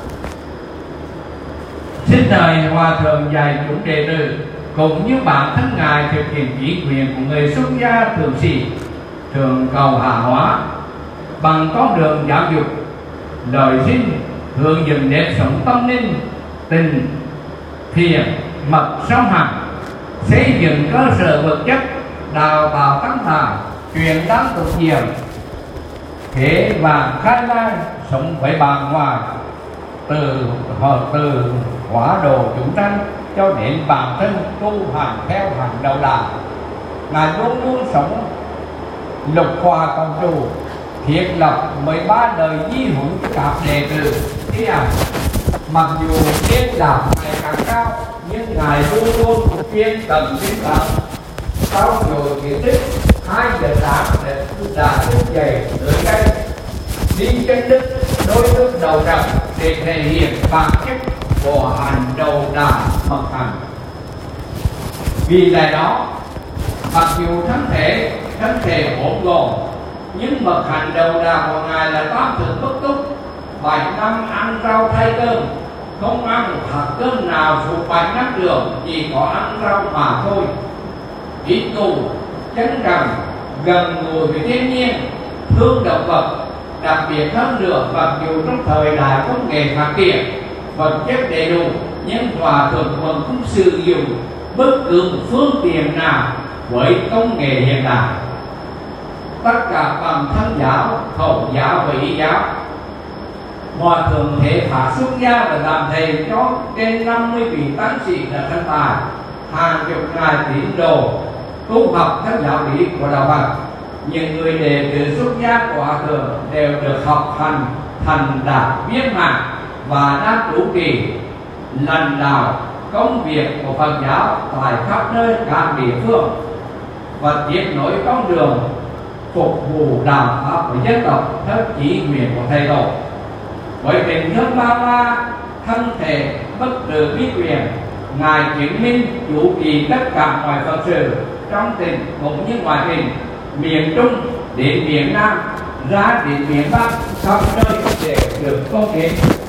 Xin thầy Hòa thượng dạy chúng đệ tử cũng như bản thân ngài thực hiện chỉ nguyện của người xuất gia thượng sĩ thường cầu hạ hóa bằng con đường giáo dục, lời sinh, hướng dẫn nếp sống tâm linh, tình, thiện, mật song hành, xây dựng cơ sở vật chất, đào tạo tăng tài, truyền đáng tục diệm, thế và khai lai sống với bạn ngoài, từ họ từ hóa độ chúng sanh cho đến bản thân tu hành theo hành đầu đà. Ngài luôn luôn sống lục hòa công chủ, thiết lập mười ba đời di huấn cho các đệ tử thi hành. Mặc dù niên đạo ngày càng cao nhưng ngài luôn luôn chuyên cần tinh tấn sau rồi kiến thức hai giờ sáng để đã thức dậy tới đây đi chân đức đôi lúc đầu rập để thể hiện bản chất của hành đầu đà mật hành. Vì lẽ đó mặc dù thân thể thân thể ổn gồm nhưng mật hành đầu đà của ngài là tam thực bất túc, bảy năm ăn rau thay cơm, không ăn hạt cơm nào phụ bảy năm đường, chỉ có ăn rau mà thôi. Ít tù chân rằng gần gũi với thiên nhiên, thương động vật, đặc biệt hơn nữa mặc dù trong thời đại công nghệ phát triển vật chất đầy đủ nhưng hòa thượng vẫn không sử dụng bất cứ phương tiện nào với công nghệ hiện đại. Tất cả bằng thân giáo, khẩu giáo và ý giáo. Hòa thượng thể phá xuất gia và làm thầy cho trên năm mươi vị tăng sĩ là thân tài, hàng chục ngàn tín đồ tu học thân giáo lý của đạo Phật. Những người đệ tử xuất gia của Hòa thượng đều được học hành thành đạt viên mãn và đang chủ trì lãnh đạo công việc của Phật giáo tại khắp nơi các địa phương và tiếp nối con đường phục vụ đạo pháp của dân tộc theo chỉ nguyện của thầy tổ. Với tình thương bao la, thân thể bất tử bí quyền, ngài chứng minh chủ trì tất cả mọi phật sự trong tình cũng như ngoài tình, miền Trung đến miền Nam, ra đến miền Bắc, khắp nơi để được công hiến.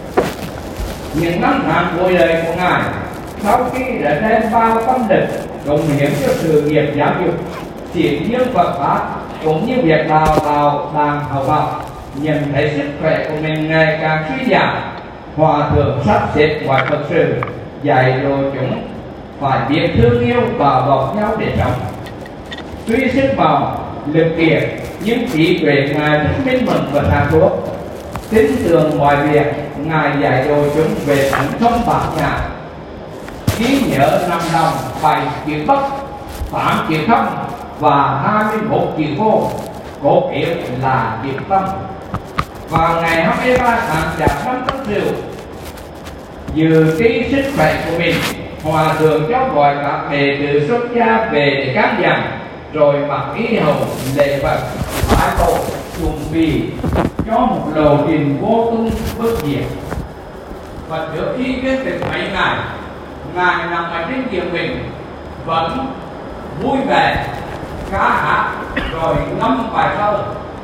Những năm tháng cuối đời của ngài, sau khi đã đem bao tâm lực cống hiến cho sự nghiệp giáo dục, triển dương Phật pháp cũng như việc đào tạo đàn học học, nhận thấy sức khỏe của mình ngày càng suy giảm, Hòa thượng sắp xếp mọi phật sự dạy dỗ chúng phải biết thương yêu và bọc nhau để sống. Tuy sức màu lực kiệt nhưng trí tuệ ngài rất minh mẫn và sáng suốt, tin tưởng mọi việc ngài dạy dỗ chúng về thành không bạc nhã. Trí nhớ năm đồng bảy chữ bất, tám chữ không và hai mươi mốt chữ vô, cốt yếu là chữ tâm. Vào ngày hai mươi ba tháng chạp năm Tân Sửu, dự trí sức khỏe của mình, Hòa thượng cho gọi các đệ tử xuất gia về để căn dặn, rồi mặc y hầu lễ Phật bái tổ chuẩn bị cho một lộ trình vô tung bất diệt. Và trước khi kết thúc mấy ngày, ngài nằm ở trên giường mình vẫn vui vẻ ca hát rồi ngâm bài thơ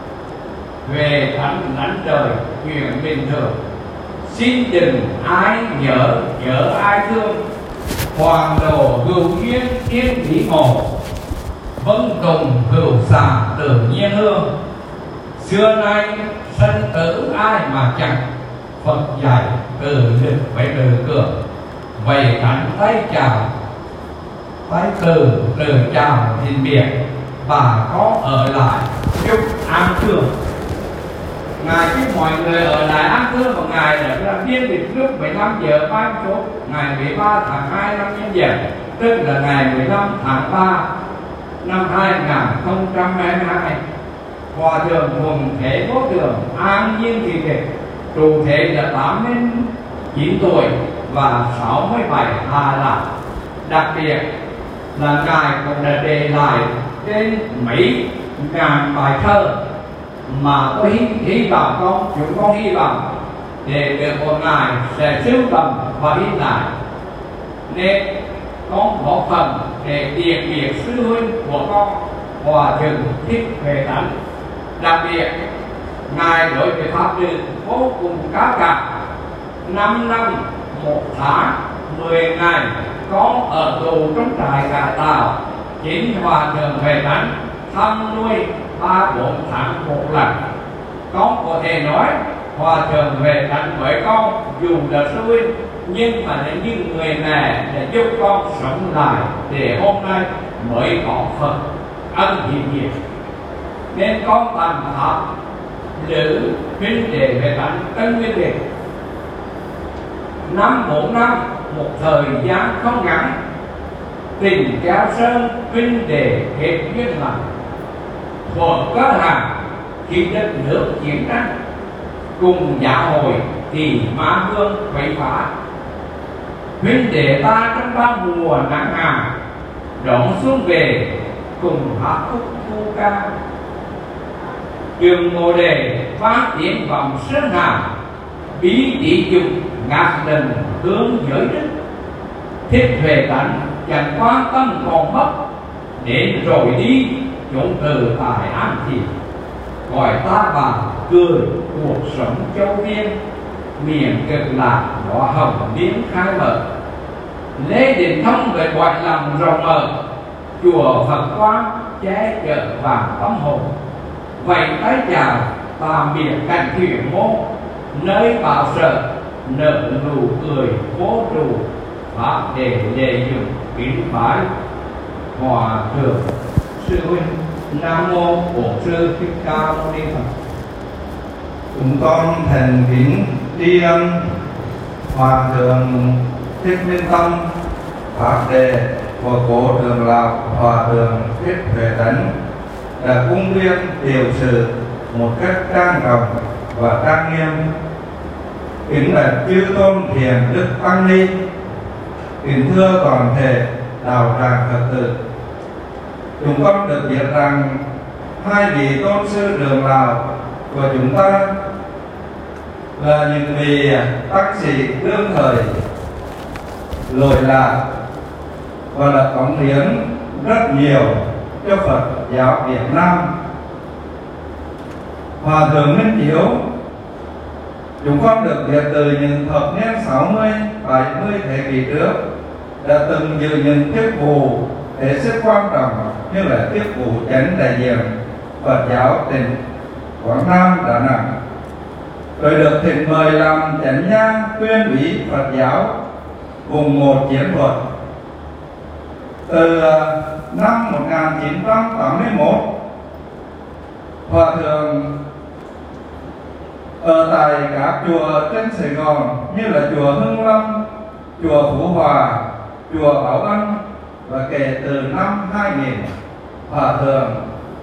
về thánh lãnh trời chuyện bình thường. Xin đừng ai nhớ nhớ ai thương, hoàng đồ hữu duyên yên lý ngộ, vân tùng hữu xả tự nhiên hương. Xưa nay sanh tử ai mà chẳng, Phật dạy từ lực phải từ cường. Vậy thánh tay chào tay từ từ chào hình biệt, và có ở lại chúc an thương. Ngài chúc mọi người ở lại an thương của ngài là làm viên lịch lúc mười lăm giờ ba mươi phút ngày mười ba tháng hai năm Nhâm Dần, tức là ngày mười lăm tháng ba năm hai nghìn không trăm hai mươi hai. Hòa thượng thuần thể vô thường an nhiên thị thể, trụ thể là tám mươi chín tuổi và sáu mươi bảy hà lạc. Đặc biệt là ngài cũng đã để lại trên mấy ngàn bài thơ mà tôi hy, hy vọng con chúng con hy vọng để được một ngày sẽ sưu tầm và in lại, nên con góp phần để điền biệt sư huynh của con Hòa thượng Thích Huệ Tánh. Đặc biệt ngài đối với pháp律vô cùng cao cả. Năm năm một tháng mười ngày con ở tù trong trại cải tạo, chính Hòa thượng Huệ Tánh thăm nuôi ba bốn tháng một lần. Con có thể nói Hòa thượng Huệ Tánh với con dù là sư huynh nhưng mà là như người mẹ để giúp con sống lại để hôm nay mới có Phật ân hiện diện. Nên con tạm pháp lữ huynh đệ Huệ Tánh Tân Nguyên Đệ. Năm bốn năm một thời gian không ngắn, tình kéo sơn huynh đệ kết duyên lành. Thuở có hàng khi đất nước chiến tranh, cùng giả hồi thì ma vương quậy phá. huynh đệ ta trong ba mùa nắng hạn đón xuân về cùng hát khúc thu ca. Trường ngô đề phát tiếng vọng sơn hà, bí tỷ dụng ngạc lần hướng giới đức. Thiết về tánh chẳng quan tâm còn mất, đến rồi đi chúng từ tại an thị. Gọi ta vào cười cuộc sống châu viên, miền cực lạc đỏ hồng biến khai mở. Lễ điện thông về gọi lòng rộng mở, chùa Phật quang che chở vàng tấm hồn. Vậy tay chào tạm biệt cảnh thuyền môn, nơi bảo sợ nở nụ cười vô trụ. Pháp để lệ dụng kính bái hòa thượng sư huynh. Nam mô Bổn Sư Thích Ca Mâu Ni Phật. Chúng con thành kính tri ân Hòa thượng Thích Minh Tâm, Pháp đề của cố trưởng lão Hòa thượng Thích Huệ Tấn đã cung viên điều sự một cách trang trọng và trang nghiêm. Kính bạch chư tôn thiền đức tăng ni, kính thưa toàn thể đạo tràng Phật tử. Chúng con được biết rằng hai vị tôn sư trưởng lão của chúng ta là những vị tăng sĩ đương thời lỗi lạc và đã cống hiến rất nhiều cho Phật giáo Việt Nam. Hòa thượng Minh Chiếu, chúng con được biết từ những thập niên sáu mươi, bảy mươi thế kỷ trước đã từng giữ những chức vụ hết sức quan trọng như là chức vụ chánh đại diện Phật giáo tỉnh Quảng Nam, Đà Nẵng, rồi được thỉnh mời làm chánh nhang tuyên úy Phật giáo vùng một chiến thuật. Từ năm một nghìn chín trăm tám mươi mốt, Hòa thượng ở tại các chùa trên Sài Gòn như là chùa Hưng Lâm, chùa Phú Hòa, chùa Bảo Ân, và kể từ năm hai nghìn, Hòa thượng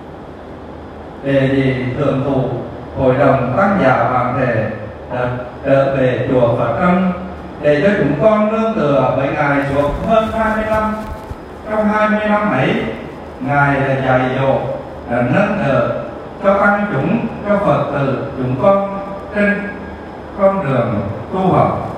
đề nghị thượng thủ hội đồng tăng giả bản thể đã trở về chùa Phật Âm để cho chúng con nương tựa với ngài suốt hơn hai mươi năm. Trong hai mươi năm ấy, ngài đã dạy dỗ, đã nâng đỡ cho tăng chúng, cho Phật tử chúng con trên con đường tu học.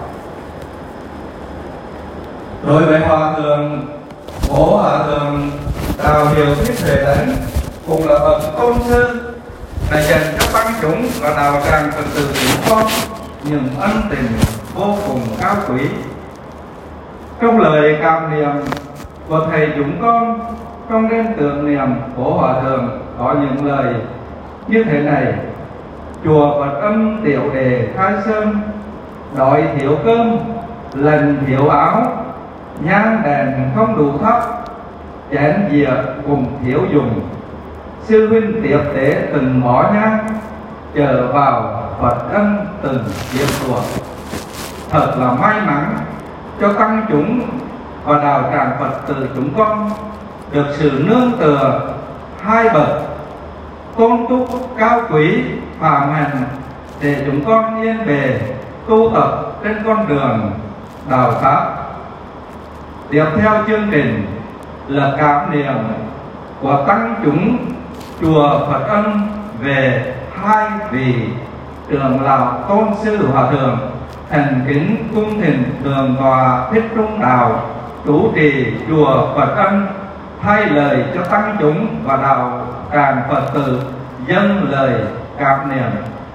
Đối với Hòa thượng Bố Hòa thượng Đạo Hiệu Thích Huệ Tấn cũng là bậc tôn sư, là dành cho tăng chúng và đạo tràng Phật tử chúng con những ân tình vô cùng cao quý. Trong lời cảm niệm của thầy chúng con trong đêm tưởng niệm của Hòa thượng có những lời như thế này: chùa Phật Âm tiểu đề Khai Sơn, đói thiếu cơm, lần thiếu áo, nhang đèn không đủ thắp, chén dĩa cùng thiếu dùng. Sư huynh tiếp tế từng mỏ nhang, trở vào Phật Âm từng chiếc ruột. Thật là may mắn cho tăng chúng và đạo tràng Phật tử chúng con được sự nương tựa hai bậc tôn túc cao quý phạm hạnh để chúng con yên bề tu tập trên con đường đạo pháp. Tiếp theo chương trình là cảm niệm của tăng chúng chùa Phật Âm về hai vị trưởng lão tôn sư Hòa thượng. Thành kính cung thỉnh Thượng tọa Thích Trung Đạo chủ trì chùa Phật Âm thay lời cho tăng chúng và đạo tràng Phật tử dâng lời cảm niệm.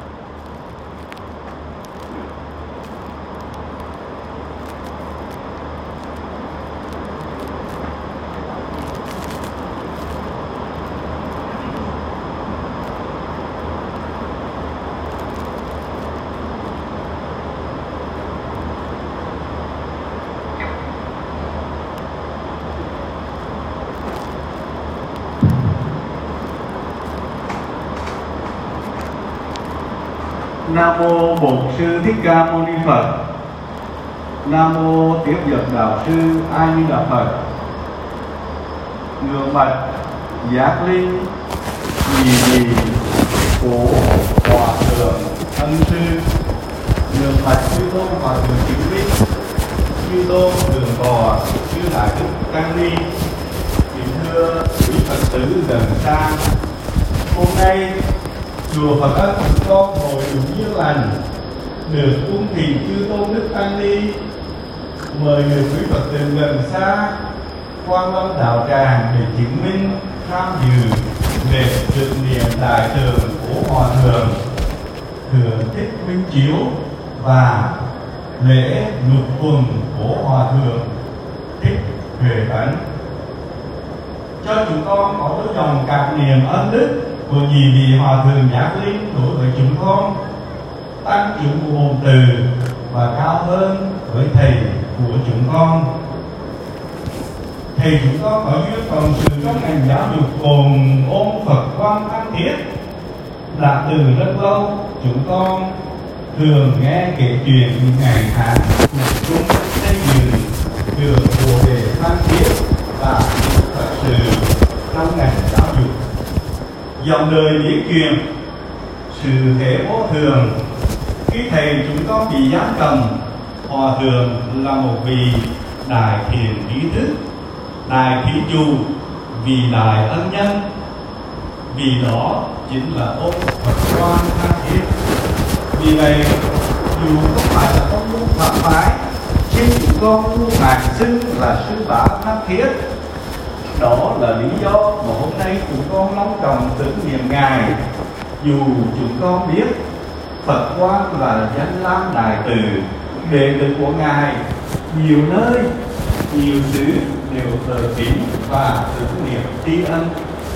Nam mô Bổn Sư Thích Ca Mâu Ni Phật. Nam mô Tiếp Dẫn Đạo Sư A Di Đà Phật. Ngưỡng bạch giác linh nhị vị của Hòa thượng Ân Sư, ngưỡng bạch chư tôn Hòa thượng chứng minh, chư chư tôn Đường Bò, chư Đại Đức Tăng Ni, kính thưa quý Phật tử gần xa, hôm nay chùa Phật Ân chúng con hội đúng duyên lành được cung thỉnh chư tôn Đức Tăng Ni mời người quý Phật tử gần xa Quan Lâm đạo tràng để chứng minh tham dự lễ thực niệm đại tượng của Hòa thượng Thượng Thích Minh Chiếu và lễ lục tuần của Hòa thượng Thích Huệ Tấn. Cho chúng con có đôi dòng cảm niệm ân đức của nhị vị Hòa thượng Giác Linh đối với chúng con, tăng chúng hồn từ và cao hơn với thầy của chúng con. Thầy chúng con có duyên cộng sự trong ngành giáo dục cùng ôm Phật quan thăng thiết. Đã từ rất lâu chúng con thường nghe kể chuyện những ngày tháng cùng chung xây dựng trường Bồ Đề Phan Thiết và thật sự trong ngành giáo dục. Dòng đời lý truyền sự thế vô thường. Khi thầy chúng con bị giam cầm, Hòa thượng là một vị đại thiện trí thức, đại thí chủ, vì đại ân nhân. Vì đó chính là ôm Phật quan tha thiết. Vì vậy dù không phải là con muốn thoải mái, nhưng chúng con luôn ngạc xưng là sư bá tha thiết. Đó là lý do mà hôm nay chúng con long trọng tưởng niệm Ngài. Dù chúng con biết Phật quan là danh lam đại từ, đệ tử của Ngài nhiều nơi, nhiều xứ đều thờ kính và tưởng niệm tri ân.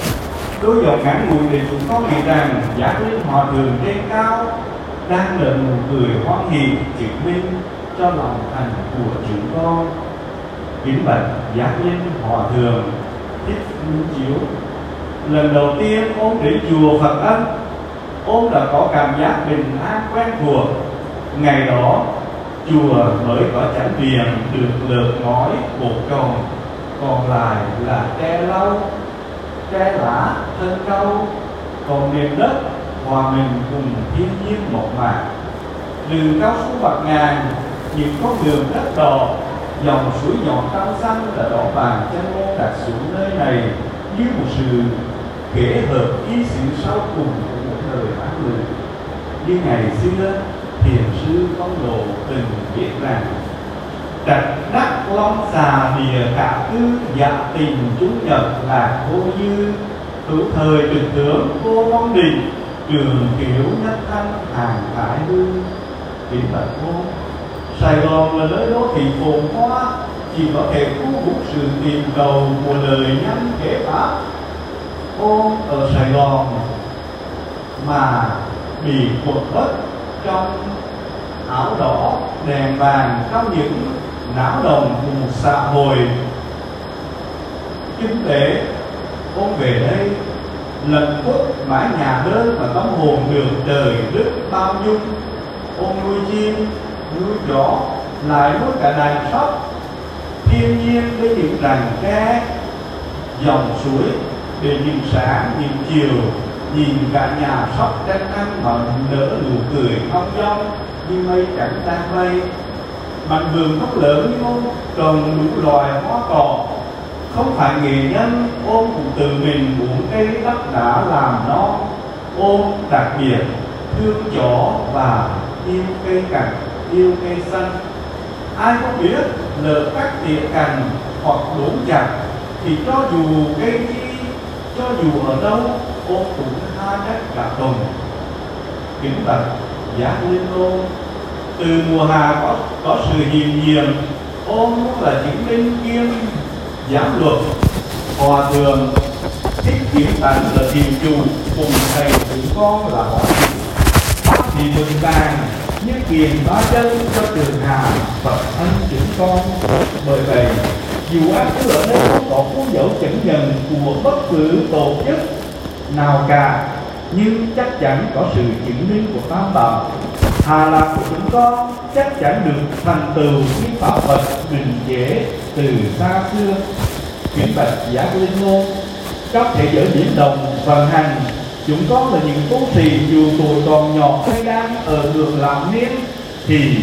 Đôi dòng ngắn ngủi để chúng con nghĩ rằng Giác Linh Hòa thượng trên cao đang nở nụ cười hoan hỷ chứng minh cho lòng thành của chúng con. Kính bạch Giác Linh Hòa thượng Thích Minh Chiếu, lần đầu tiên ôm đến chùa Phật Ân, ôm đã có cảm giác bình an quen thuộc. Ngày đó chùa mới có chánh điện được lợp ngói bột tròn, còn lại là tre lau, tre lá, thân câu, còn nền đất hòa mình cùng thiên nhiên mộc mạc. Rừng cao su bạc ngàn, những con đường đất đỏ, dòng suối nhỏ trong xanh đã đỏ vàng chân môn đặt xuống nơi này như một sự kể hợp ý sự sau cùng của một thời án lự. Như ngày xưa thiền sư Phong Độ từng viết rằng: trạch đắc long xà địa cả cư, dạ tình chúng nhập lạc vô như, hữu thời trực tướng vô mong định, trường kiểu nhất thanh hàng thái hư. Kính bạch cô, Sài Gòn là nơi đô thị phồn hoa, chỉ có thể thu hút sự tìm cầu của đời nhân kế pháp. Cô ở Sài Gòn mà bị quật bất trong áo đỏ đèn vàng, trong những não đồng của một xã hội kinh tế. Ông về đây lật khuất mái nhà đơn và tâm hồn đường trời đất bao dung. Ông nuôi chim, nuôi chó, lại nuôi cả đàn sóc. Thiên nhiên với những rặng tre, dòng suối để nhìn sáng, nhìn chiều, nhìn cả nhà sóc tranh ăn mà nở nụ cười thong dong như mây trắng đang vây. Mảnh vườn không lớn nhưng ông trồng đủ loài hoa cỏ. Không phải nghệ nhân ôm cùng từ mình uống cây đất đã làm non. Ôm đặc biệt thương chó và yêu cây cảnh, yêu cây xanh. Ai không biết lỡ cắt tỉa cành hoặc đốn chặt thì cho dù cây chi, cho dù ở đâu, ôm cũng tha trách cả tuần. Kính bạch Giác Linh ôm, từ mùa hạ có, có sự hiền nhiệm, ôm là chứng minh kiêm giám luật. Hòa thượng Thích Kiến Tánh là thiền chủ, cùng thầy chúng con là họ thì mừng vàng như kiền ba chân cho trường hà Phật ân chúng con. Bởi vậy dù anh cứ ở đây không có cuốn dấu chứng nhận của bất cứ tổ chức nào cả, nhưng chắc chắn có sự chứng minh của Tam Bảo. Hà Lạc của chúng con chắc chắn được thành tựu như Pháp Phật định chế từ xa xưa. Kính bạch Giác Linh môn, trong thế giới biến động vận hành, chúng con là những tu sĩ dù tuổi còn nhỏ hay đang ở đường làm niên thì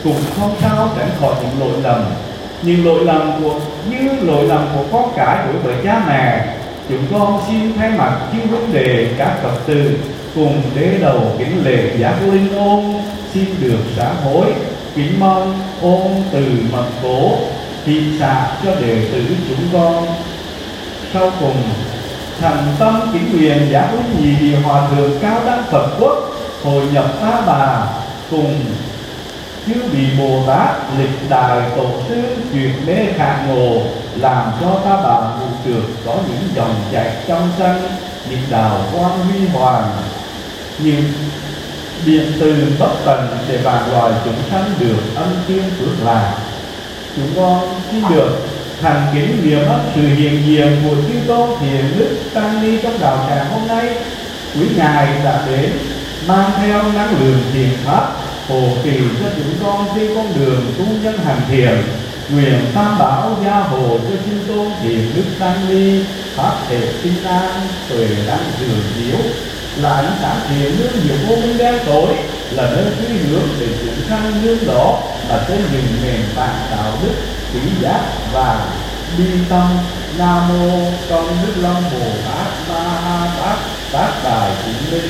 cũng không sao tránh khỏi những lỗi lầm, những lỗi lầm của như lỗi lầm của con cái đối với cha mẹ. Chúng con xin thay mặt chư huynh đệ các Phật tử cùng đế đầu kính lễ giác linh ôn xin được sám hối, kính mong ôn từ mật cố thị xạ cho đệ tử chúng con. Sau cùng thành tâm kính nguyện giác linh nhị vị hòa thượng cao đăng Phật quốc hội nhập Ta Bà cùng chư vị Bồ Tát lịch đại tổ sư truyền mê khả ngộ, làm cho Ta Bà vụ trược có những dòng chảy trong xanh, những đạo quang huy hoàng, những điện từ bất tận để vạn loài chúng sanh được ân tiên phước lạc. Chúng con xin được thành kính niệm ơn sự hiện diện của chư tôn thiện đức tăng ni trong đạo tràng hôm nay. Quý ngài đã đến mang theo năng lượng thiện pháp hộ trì cho chúng con trên con đường tu nhân hành thiện. Nguyện tam bảo gia hộ cho chư tôn thiện đức tăng ni pháp thể tinh an tuệ đăng dường chiếu, là ánh sáng thiện nương nhiều vô minh đen tối, là nơi suy hướng để chúng sanh nương đó là xây dựng nền tảng đạo đức trí giác và bi tâm. Nam mô Công Đức Long Bồ Tát Ma Ha Tát Tát Đại Chúng Linh.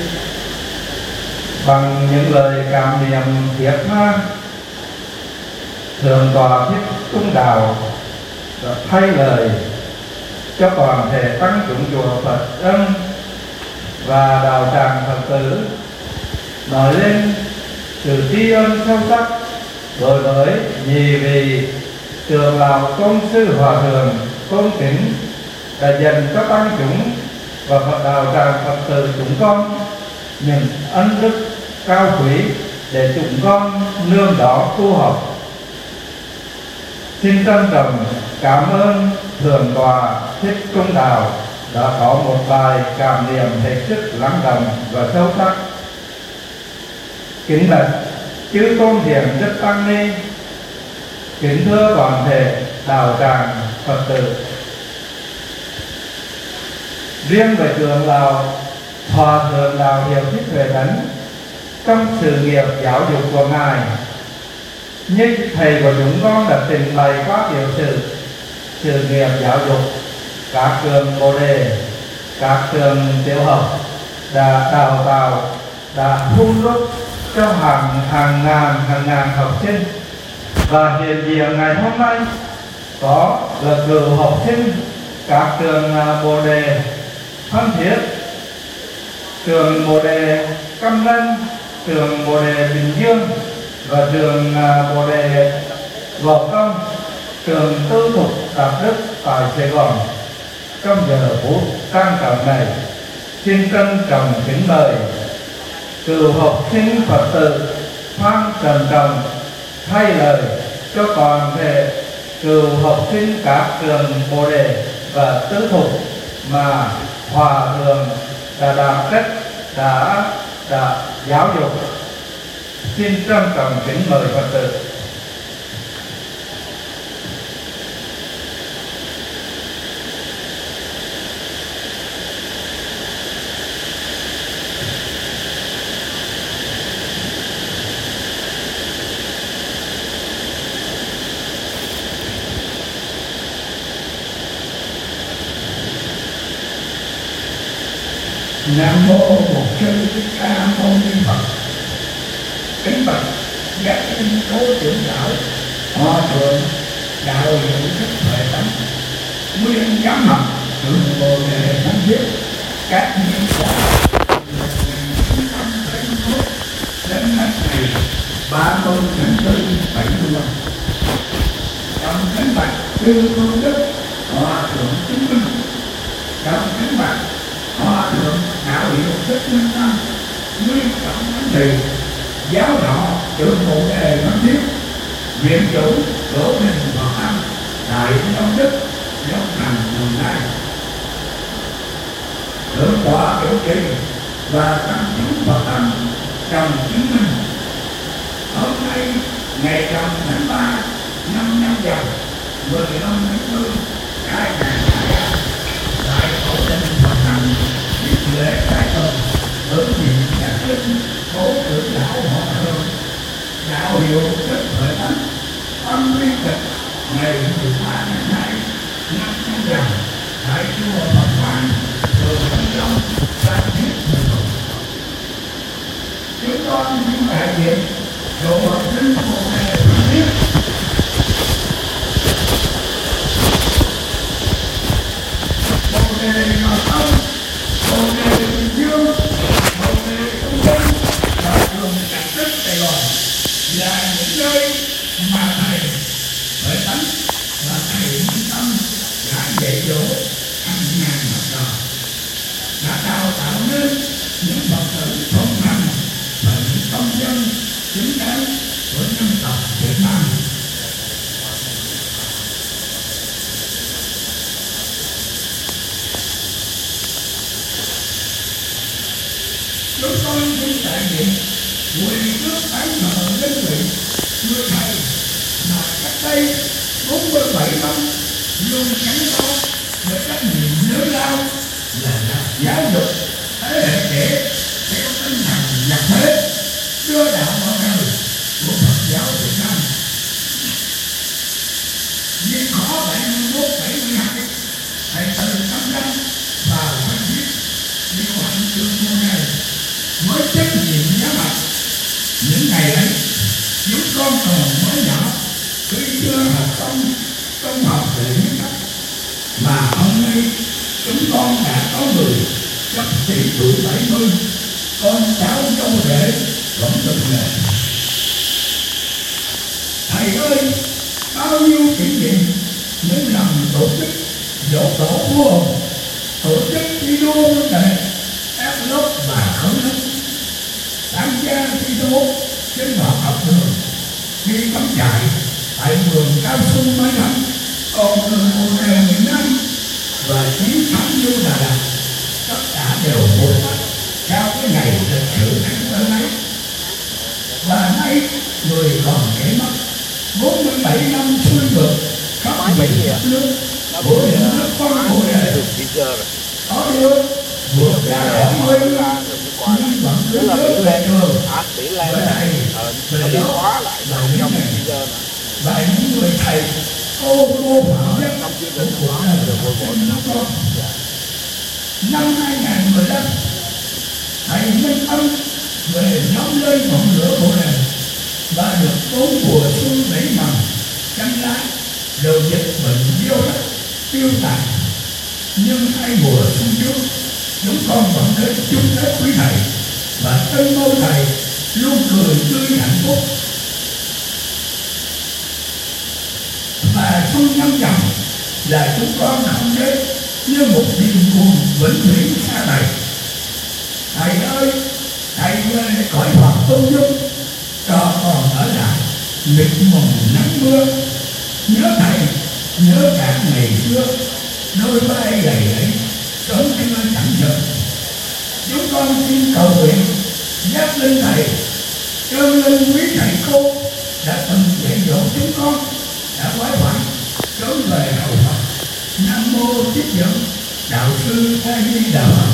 Bằng những lời cảm niệm thiết tha, Thượng tọa Thích Trung Đạo đã thay lời cho toàn thể tăng chúng chùa Phật Ân và đạo tràng Phật tử nói lên sự tri ân sâu sắc đối với nhị vị trưởng lão tôn sư hòa thượng tôn kính đã dành cho tăng chúng và Phật đạo tràng Phật tử chúng con những ân đức cao quý để chúng con nương đó tu học. Xin trân trọng cảm ơn Thượng tọa Thích Trung Đạo đã có một bài cảm niệm hết sức lắng động và sâu sắc. Kính bạch chư tôn thiện đức tăng ni, kính thưa toàn thể đạo tràng Phật tử. Riêng về trưởng lão Hòa thượng Đạo Hiệu Thích Huệ Tấn, trong sự nghiệp giáo dục của ngài, như thầy của chúng con đã trình bày qua tiểu sử sự nghiệp giáo dục các trường Bồ Đề, các trường tiểu học đã đào tạo, đã thu đúc cho hàng hàng ngàn hàng ngàn học sinh, và hiện diện ngày hôm nay có lực lượng học sinh các trường Bồ Đề Phan Thiết, trường Bồ Đề Cam Ranh, trường Bồ Đề Bình Dương và trường Bồ Đề Gò Công, trường Tư Thục Đạo Đức tại Sài Gòn. Trong giờ phút trang trọng này, xin trân trọng kính mời cựu học sinh Phật tử Phan Trần Trọng thay lời cho toàn thể cựu học sinh các trường Bồ Đề và Tư Thục mà Hòa thượng đã đảm trách đã đã giáo dục. Xin trân trọng kính mời Phật tử. Nam mô Bổn Sư Thích Ca Mâu Ni Phật. Kính bạch giác linh cố trưởng lão Hòa thượng Đạo Hiệu Thích Huệ Tấn, nguyên giám mật trưởng Bồ Đề Phan Thiết, các nhân giả đến hết ngày ba mươi tháng tư bảy mươi lăm. Trong kính bạch Sư Tôn Đức Hòa thượng Chứng Minh, trong kính bạch Hòa thượng Đạo Hiệu Thích Minh Tâm, nguyên trọng thánh trì giáo thọ trưởng Bồ Đề Phan Thiết, viện chủ Đỗ Đình Phật Âm, Đại Long Đức, Long Thành Đồng Nai, thượng tọa chủ trì và tăng chúng Phật Âm trong chứng minh. Hôm nay ngày rằm tháng ba năm Nhâm Dần mười lăm tháng tư hai nghìn hai mươi hai, tại tổ đình Phật Âm tiếp lễ đại thần ứng nhiệm nhạc linh cố trưởng lão Hòa thượng đạo hiệu đức huệ thánh âm liên tịch ngày mười ba tháng hai năm tháng Dần tại chùa Phật Quang, phường Thánh Long, Phan Thiết, Bình Thuận. Chúng con những đại diện độ học sinh của thầy Phan Thiết Bồ Đề Ngọc Ông, Bồ Đề Bình Dương, Bồ Đề Công Dân và trường Cảnh Đức Sài Gòn là những nơi mà thầy Huệ Tánh và thầy Minh Tâm đã dạy dỗ hàng ngàn năm rồi, đã đào tạo nên những Phật tử thông minh và những công dân chính đáng của dân tộc Việt Nam. Chúng tôi xin đại diện quỳ trước tái nợ đến vị người thầy mà cách đây bốn mươi bảy năm luôn gắn bó với trách nhiệm lớn lao là giáo dục thế hệ trẻ theo tinh thần nhập thế đưa đạo vào đời của Phật giáo Việt Nam. Nhưng khó bảy mươi mốt bảy mươi hai thầy từ Tâm Đăng vào Phan Thiết điều hành trường môn này với trách nhiệm giá mặt. Những ngày ấy chúng con còn mới nhỏ, tuy chưa học xong công học về nguyên tắc, mà hôm nay chúng con đã có người sắp xỉ tuổi bảy mươi, con cháu dâu rể vẫn được nghề. Thầy ơi, bao nhiêu kỷ niệm những lần tổ chức dỗ tổ vua hùng, tổ chức thi đua vấn đề ép lớp và khởi lớp, tham gia thi đua trên mọi học đường, đi cắm trại tại vườn cao su mấy năm, còn đường mùa hè miền Nam và chiến thắng vô Đà Lạt, tất cả đều vượt theo cái ngày lịch sử tháng tới ấy. Và nay người còn kể mất bốn mươi bảy năm xuôi ngược khắp miền đất nước của những nước con của đời. Có đứa vượt ra khỏi mươi nhưng vẫn cứ nhớ về trường, về thầy, về lớp, về những ngày và những người thầy cô cô bảo nhất của cuộc đời của chúng con. Năm hai nghìn mười lăm, thầy Minh Tâm về nhóm lên ngọn lửa của đời và được bốn mùa xuân nảy mầm, chăm lá, đều dịch bệnh vô đất tiêu tàn. Nhưng hai mùa xuân trước, chúng con vẫn đến chúc Tết quý thầy và tân môn thầy luôn cười tươi hạnh phúc. Và xuân Nhâm Dần là chúng con không đến như một niềm buồn vĩnh viễn xa này. Thầy ơi, thầy về cõi Phật tôn dung, cho còn ở lại mịt mùng nắng mưa. Nhớ thầy, nhớ cả ngày xưa, đôi vai gầy ấy sớm chưa chẳng giật. Chúng con xin cầu nguyện giác linh thầy, ơn linh quý thầy cô đã từng dạy dỗ chúng con, đã quái quản sớm về hầu Phật. Nam mô Thích Dẫn Đạo sư A Di Đà Phật.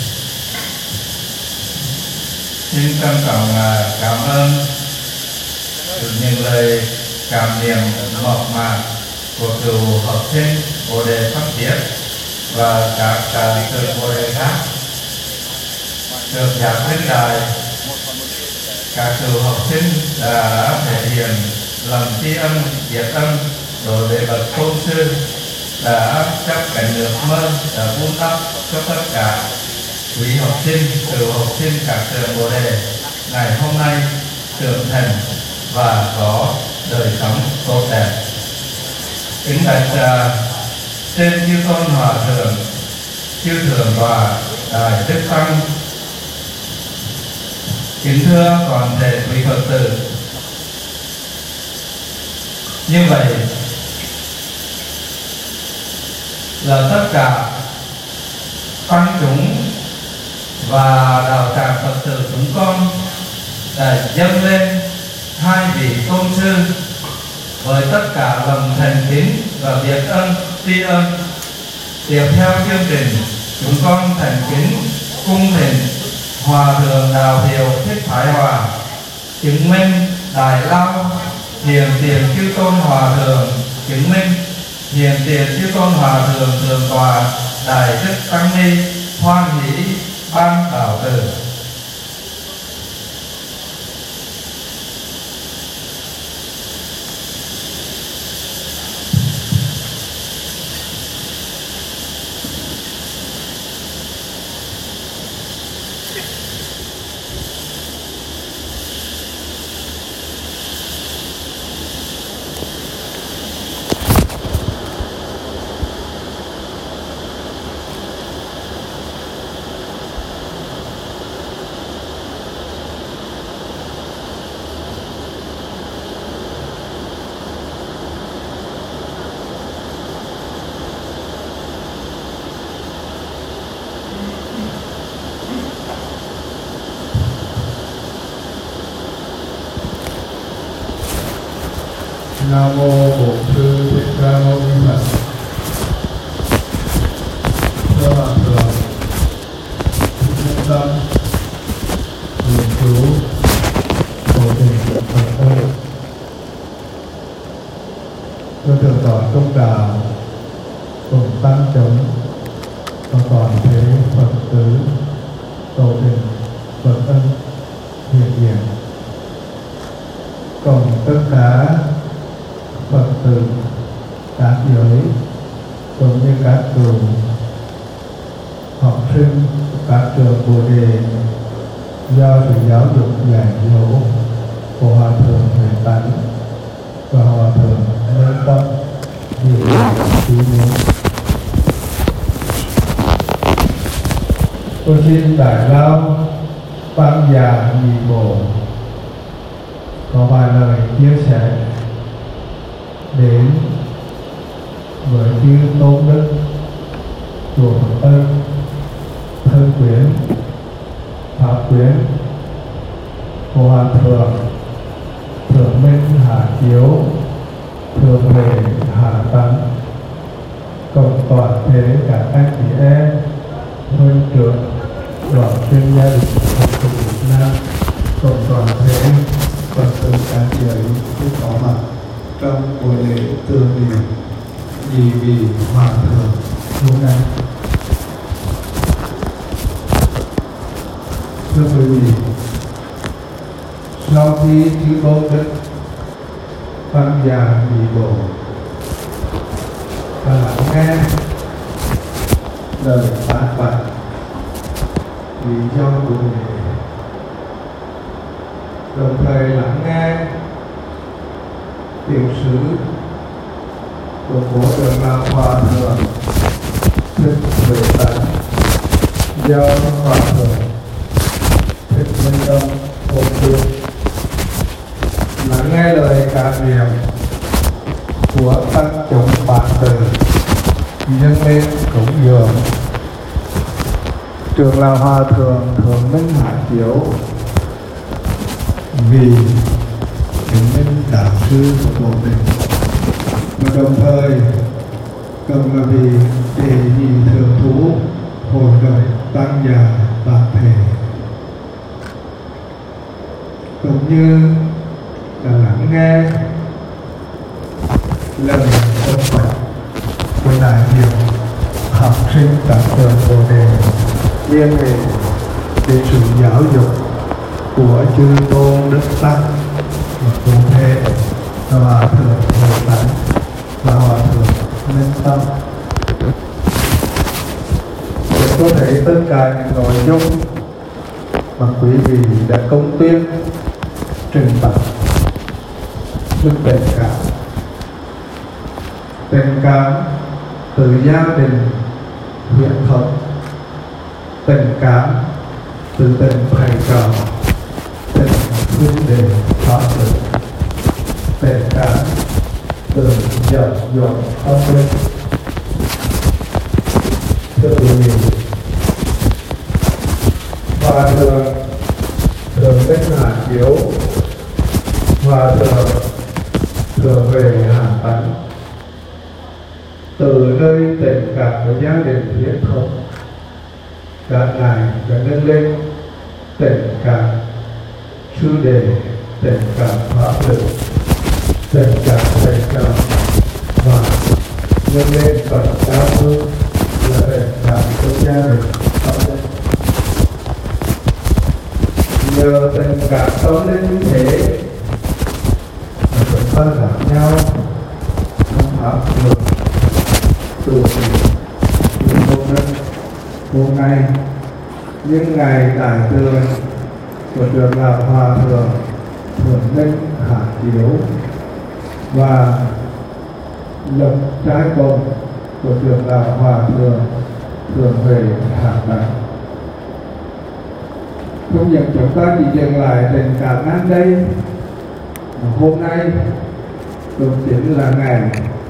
Xin trân trọng cảm ơn những lời cảm niệm mộc mạc của cựu học sinh Bồ Đề Phan Thiết và các trường Bồ Đề khác được giảng lên đài. Các cựu học sinh đã thể hiện lòng tri ân biết ân đối với bậc tôn sư đã chấp cánh ước mơ, đã vun đắp cho tất cả quý học sinh, cựu học sinh các trường Bồ Đề ngày hôm nay trưởng thành và có đời sống tốt đẹp. Kính bạch trên chư tôn hòa thượng, chư thượng tọa đại đức tăng, kính thưa toàn thể quý Phật tử. Như vậy là tất cả tăng chúng và đạo tràng Phật tử chúng con đã dâng lên hai vị tôn sư với tất cả lòng thành kính và biết ơn tri ân. Tiếp theo chương trình, chúng con thành kính cung thỉnh Hòa thượng Đạo Hiệu Thích Thái Hòa chứng minh Đại Lao hiện tiền chư tôn hòa thượng chứng minh, hiện tiền chư tôn hòa thượng thượng tọa đại đức tăng ni hoan hỷ ban bảo tử. Nam mô Bổn Sư Thích Ca Mâu Ni Phật. Thưa Hòa Thượng, nhân tâm thường trú tổ đình Phật ơi, tôi thường tỏ công đạo cùng tăng chống và toàn thể Phật tử tổ đình Phật ân hiện diện, cùng tất cả Phật tử các giới cũng như các cựu học sinh các trường Bồ Đề do sự giáo dục dạy dỗ của Hòa Thượng Huệ Tánh và Hòa Thượng Nhân Tâm nhiều quý mến. Tôi xin Đại Lao Tăng Già Nhị Bộ có vài lời chia sẻ đến với chư tôn đức chùa Phật Ân, Thân Quyến, Pháp Quyến của Hòa Thượng Thượng Minh Hà Chiếu, Thượng Huệ Hà Tánh, cùng toàn thể các anh chị em huynh trưởng đoàn chuyên gia đình Phật tử Việt Nam, cùng toàn thể Phật tử các giớiที่có mặt trong buổi lễ tưởng niệm nhị vị Hòa Thượng hôm nay. Thưa quý vị, sau khi chư tôn đức Tăng Già Nhị Bộ và lắng nghe lời phán bạch lý do của lễ, đồng thời lắng nghe tiểu sử của Bố Trưởng Lão Hòa Thượng Thích Huệ Tánh do Hòa Thượng Thích Minh Tâm Phổ Tuyên, lắng nghe lời cảm niệm của tăng chúng bạn tử nhân lên cúng dường Trưởng Lão Hòa Thượng Thượng Minh Hà Chiếu vì chứng minh đạo sư của bộ mình, và đồng thời更là vì đề nghị thượng thú hội đồng tăng già bản thể, cũng như là lắng nghe lời ông Phật của đại biểu học sinh các trường Bồ Đề liên hệ đến sự giáo dục của chư tôn đức tăng và cụ thể là Hòa Thượng Huệ Tánh và Hòa Thượng Minh Tâm. Để có thể tất cả những nội dung mà quý vị đã công tuyên trình bày rất tình cảm, tình cảm từ gia đình huyết thống, tình cảm từ tình thầy trò, tình huynh đệ pháp tử, tình cảm từ dòng dòng phong linh. Thưa quý vị, Hòa Thượng Thượng Minh Hà Chiếu, Hòa Thượng Thượng Huệ Hà Tánh từ nơi tình cảm của gia đình huyết thống, các ngài đã nâng lên tình cảm sư đệ tình cảm pháp lực, tình cảm tình cảm và nhân lên Phật cao hơn là tình cảm của gia đình tâm linh. Nhờ tình cảm tâm linh như thế mà chúng ta gặp nhau không pháp luật tu trì nhưng hôm nay hôm nay những ngày đại thừa của trường đạo Hòa Thượng Thượng Ninh Hạ Chiếu và lập trái công của trường đạo Hòa Thượng Thượng Huệ Hạ Đẳng. Không những chúng ta chỉ dừng lại tình cảm nan đây, mà hôm nay cũng chính là ngày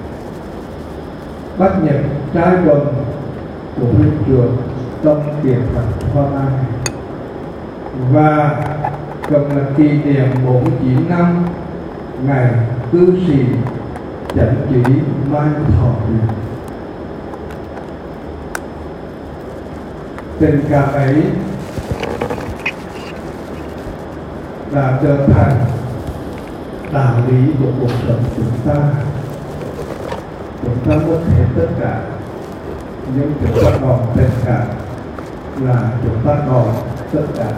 bắt nhận trái công của huynh trưởng Tông Kiệt Phật Hoa Mai, và cũng là kỷ niệm bốn mươi chín năm ngày cư sĩ chánh chỉ Mai Thọ Truyền. Tình cảm ấy đã trở thành đạo lý của cuộc sống chúng ta. Chúng ta mất hết tất cả, nhưng chúng ta còn tình cảm là chúng ta còn tất cả.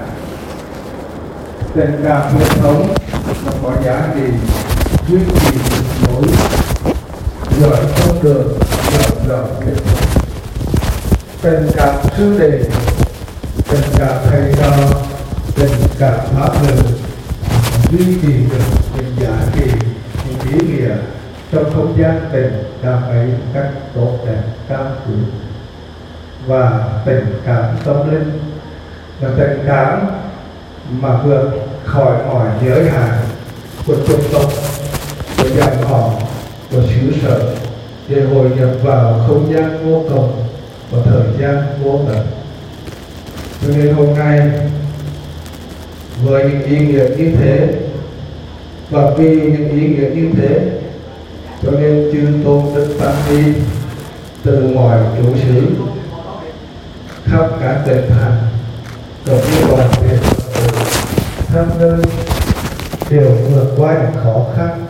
Tình cảm hệ thống nó có giá trị duy trì được nối rồi không được rộng rộng kết thúc. Tình cảm sư đệ, tình cảm thầy trò, tình cảm pháp lực duy trì được những giá trị, những ý nghĩa trong không gian tình cảm ấy cách tốt đẹp cao quý. Và tình cảm tâm linh là tình cảm mà vượt khỏi mọi giới hạn của chủng tộc, của dòng họ, của xứ sở, để hội nhập vào không gian vô cùng và thời gian vô tận. Cho nên hôm nay với những ý nghĩa như thế, và vì những ý nghĩa như thế, cho nên chư tôn Đức Tăng Ni từ mọi chủ xứ khắp cả tỉnh thành cũng như toàn thể khắp nơi đều vượt qua những khó khăn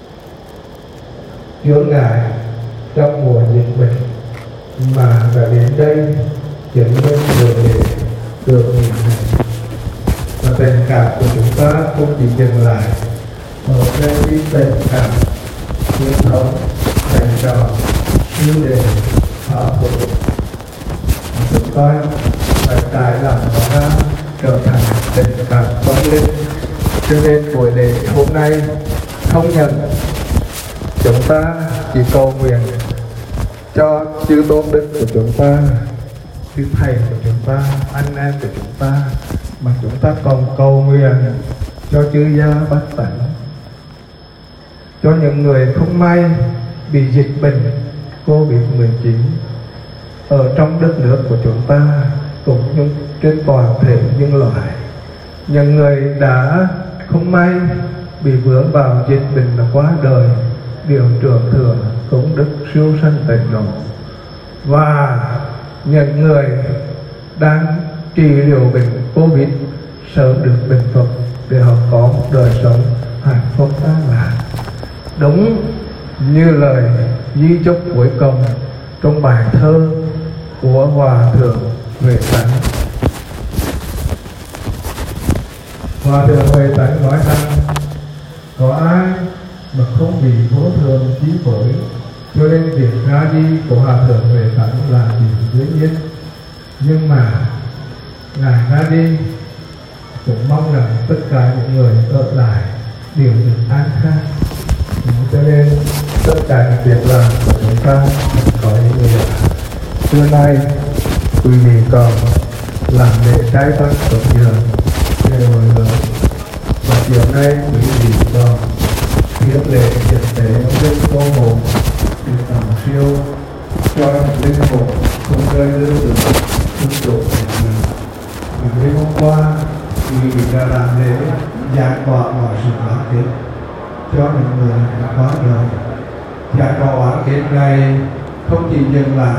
chướng ngại trong mùa dịch bệnh mà đã đến đây chứng minh được để được nhìn này. Và tình cảm của chúng ta không chỉ dừng lại ở trên cái tình cảm truyền thống dành cho sư đệ họ phụ. Chúng ta phải tái làm nó ra trở thành tình cảm tâm linh. Cho nên buổi lễ hôm nay không nhận chúng ta chỉ cầu nguyện cho chư tôn đức của chúng ta, chư thầy của chúng ta, anh em của chúng ta, mà chúng ta còn cầu nguyện cho chư gia bát tánh, cho những người không may bị dịch bệnh Covid mười chín ở trong đất nước của chúng ta cũng như trên toàn thể nhân loại. Những người đã không may bị vướng vào dịch bệnh là quá đời, điều trưởng thừa cũng đức siêu sanh tịnh độ, và những người đang trị liệu bệnh Covid sớm được bình phục để họ có một đời sống hạnh phúc an lạc, đúng như lời di chúc cuối cùng trong bài thơ của Hòa Thượng Huệ Tánh. Hòa Thượng Huệ Tánh nói rằng có ai mà không bị vô thường chi phối, cho nên việc ra đi của Hòa Thượng Huệ Tánh là điều dễ nhất. Nhưng mà Ngài ra đi cũng mong rằng tất cả những người ở lại đều được an khang. Cho nên tất cả những việc làm của chúng ta có ý nghĩa. Trưa nay quý vị còn làm lễ trái tắc của giờ để hồi hướng, và chiều nay quý vị còn tiếp lễ trật tế ông linh cô hồn để tầm siêu cho linh hồn không rơi lưỡi được trung trụ. Ngày hôm qua quý vị đã làm lễ giải tỏa mọi sự oán kết cho những người đã quá đời. Giải tỏa oán kết này không chỉ dừng lại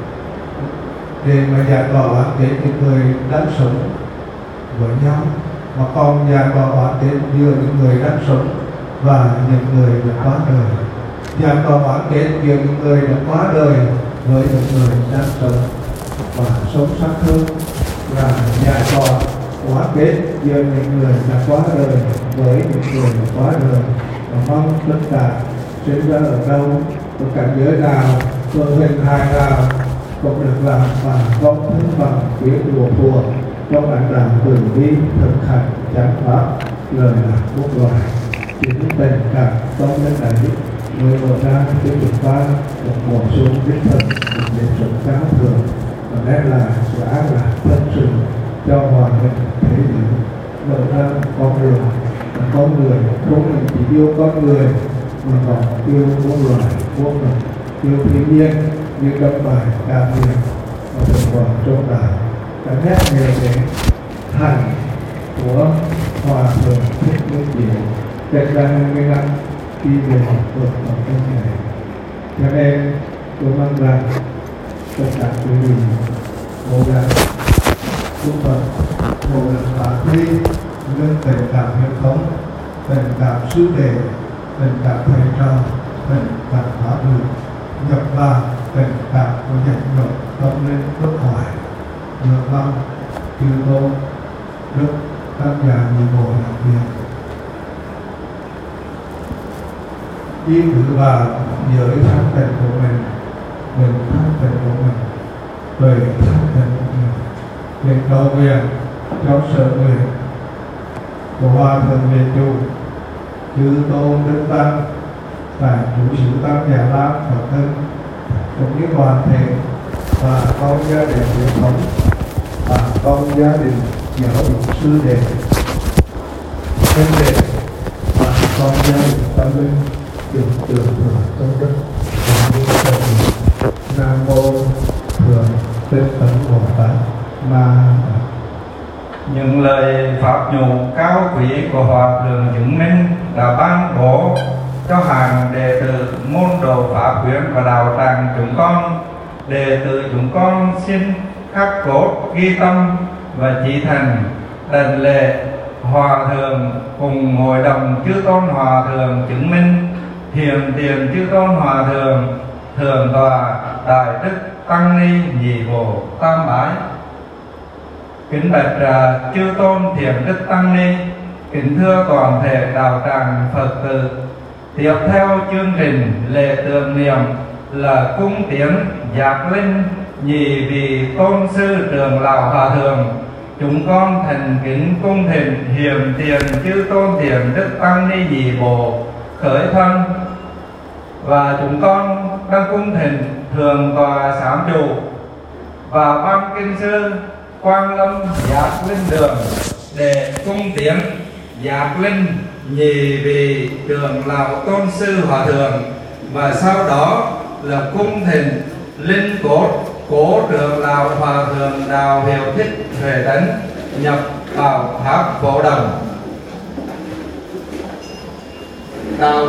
để mà giải tỏa oán kết những người đang sống với nhau, mà còn dàn tòa bản kết giữa những người đang sống và những người đã qua đời. Dàn tòa bản kết giữa những người đã qua đời với những người đang sống và sống sắc hơn là dàn tòa bản kết giữa những người đã qua đời với những người đã qua đời. Và mong tất cả sinh ra ở đâu, ở cảnh giới nào, ở hình hài nào cũng được làm bằng công thức bằng biết lùa phùa trong ảnh đạo từ bi thực hành chánh pháp lời lạc quốc loài. Chính tình cảm trong nhân đại người mở ra cái trục pha được bổ sung đích thực để sống cao thường và đem lại sự an lạc thân sự cho hòa bình thế giới. Mở ra con đường là con người không mình chỉ yêu con người mà còn yêu muôn loài vô ngần, yêu thiên nhiên như trong bài ca huyền và thực quả trong đạo đã nét nghề đến thành của hòa thượng Thích Minh Diệu cách ra hai mươi năm khi về vượt vào trong này. Cho nên tôi mong rằng tất cả quý vị cố gắng chúc Phật cố gắng phát huy những tình cảm hiếu thống, tình cảm sứ đề, tình cảm thầy trò, tình cảm pháp luật nhập vào tình cảm của nhận được tâm linh bất hoại. Được mong chư tôn đức tác giả như bộ đặc biệt ý thử vào giới thân tình của mình, mình thân tình của mình, về thân tình của mình, để cầu nguyện trong sở nguyện của Hòa Thượng Việt Chủ, chư tôn đức tăng và chủ sự tăng Già Lam Phật thân cũng như toàn thể và con gia đình truyền thống và con gia đình giáo dục sư đệ thân đệ và con gia đình tâm linh được tưởng thưởng công đức và như thần Nam Mô Thượng Tinh Tấn Bồ Tát Ma. Những lời pháp nhũ cao quý của Hòa Thượng Chứng Minh đã ban bố cho hàng đệ tử môn đồ Pháp Khuyến và đạo tràng chúng con. Đệ tử chúng con xin khắc cốt ghi tâm và chỉ thành đảnh lễ Hòa Thượng cùng hội đồng chư tôn Hòa Thượng Chứng Minh, hiện tiền chư tôn Hòa Thượng Thượng tọa Đại Đức Tăng Ni Nhị Bộ Tam Bái. Kính bạch trà chư tôn Thiện Đức Tăng Ni, kính thưa toàn thể đạo tràng Phật tử. Tiếp theo chương trình lễ tưởng niệm là cung tiến giác linh nhị vị tôn sư trưởng lão Hòa Thượng. Chúng con thành kính cung thỉnh hiện tiền chư tôn Thiện Đức Tăng Ni Nhị Bộ khởi thân, và chúng con đang cung thỉnh thượng tọa sám trụ và ban kinh sư Quang Lâm Giác Linh Đường để cung tiến giác linh nhị vị trưởng lão tôn sư Hòa Thượng, và sau đó là cung thỉnh linh cốt cố trưởng lão Hòa Thượng Đạo Hiệu Thích Huệ Tấn nhập vào tháp Phổ Đồng. Đạo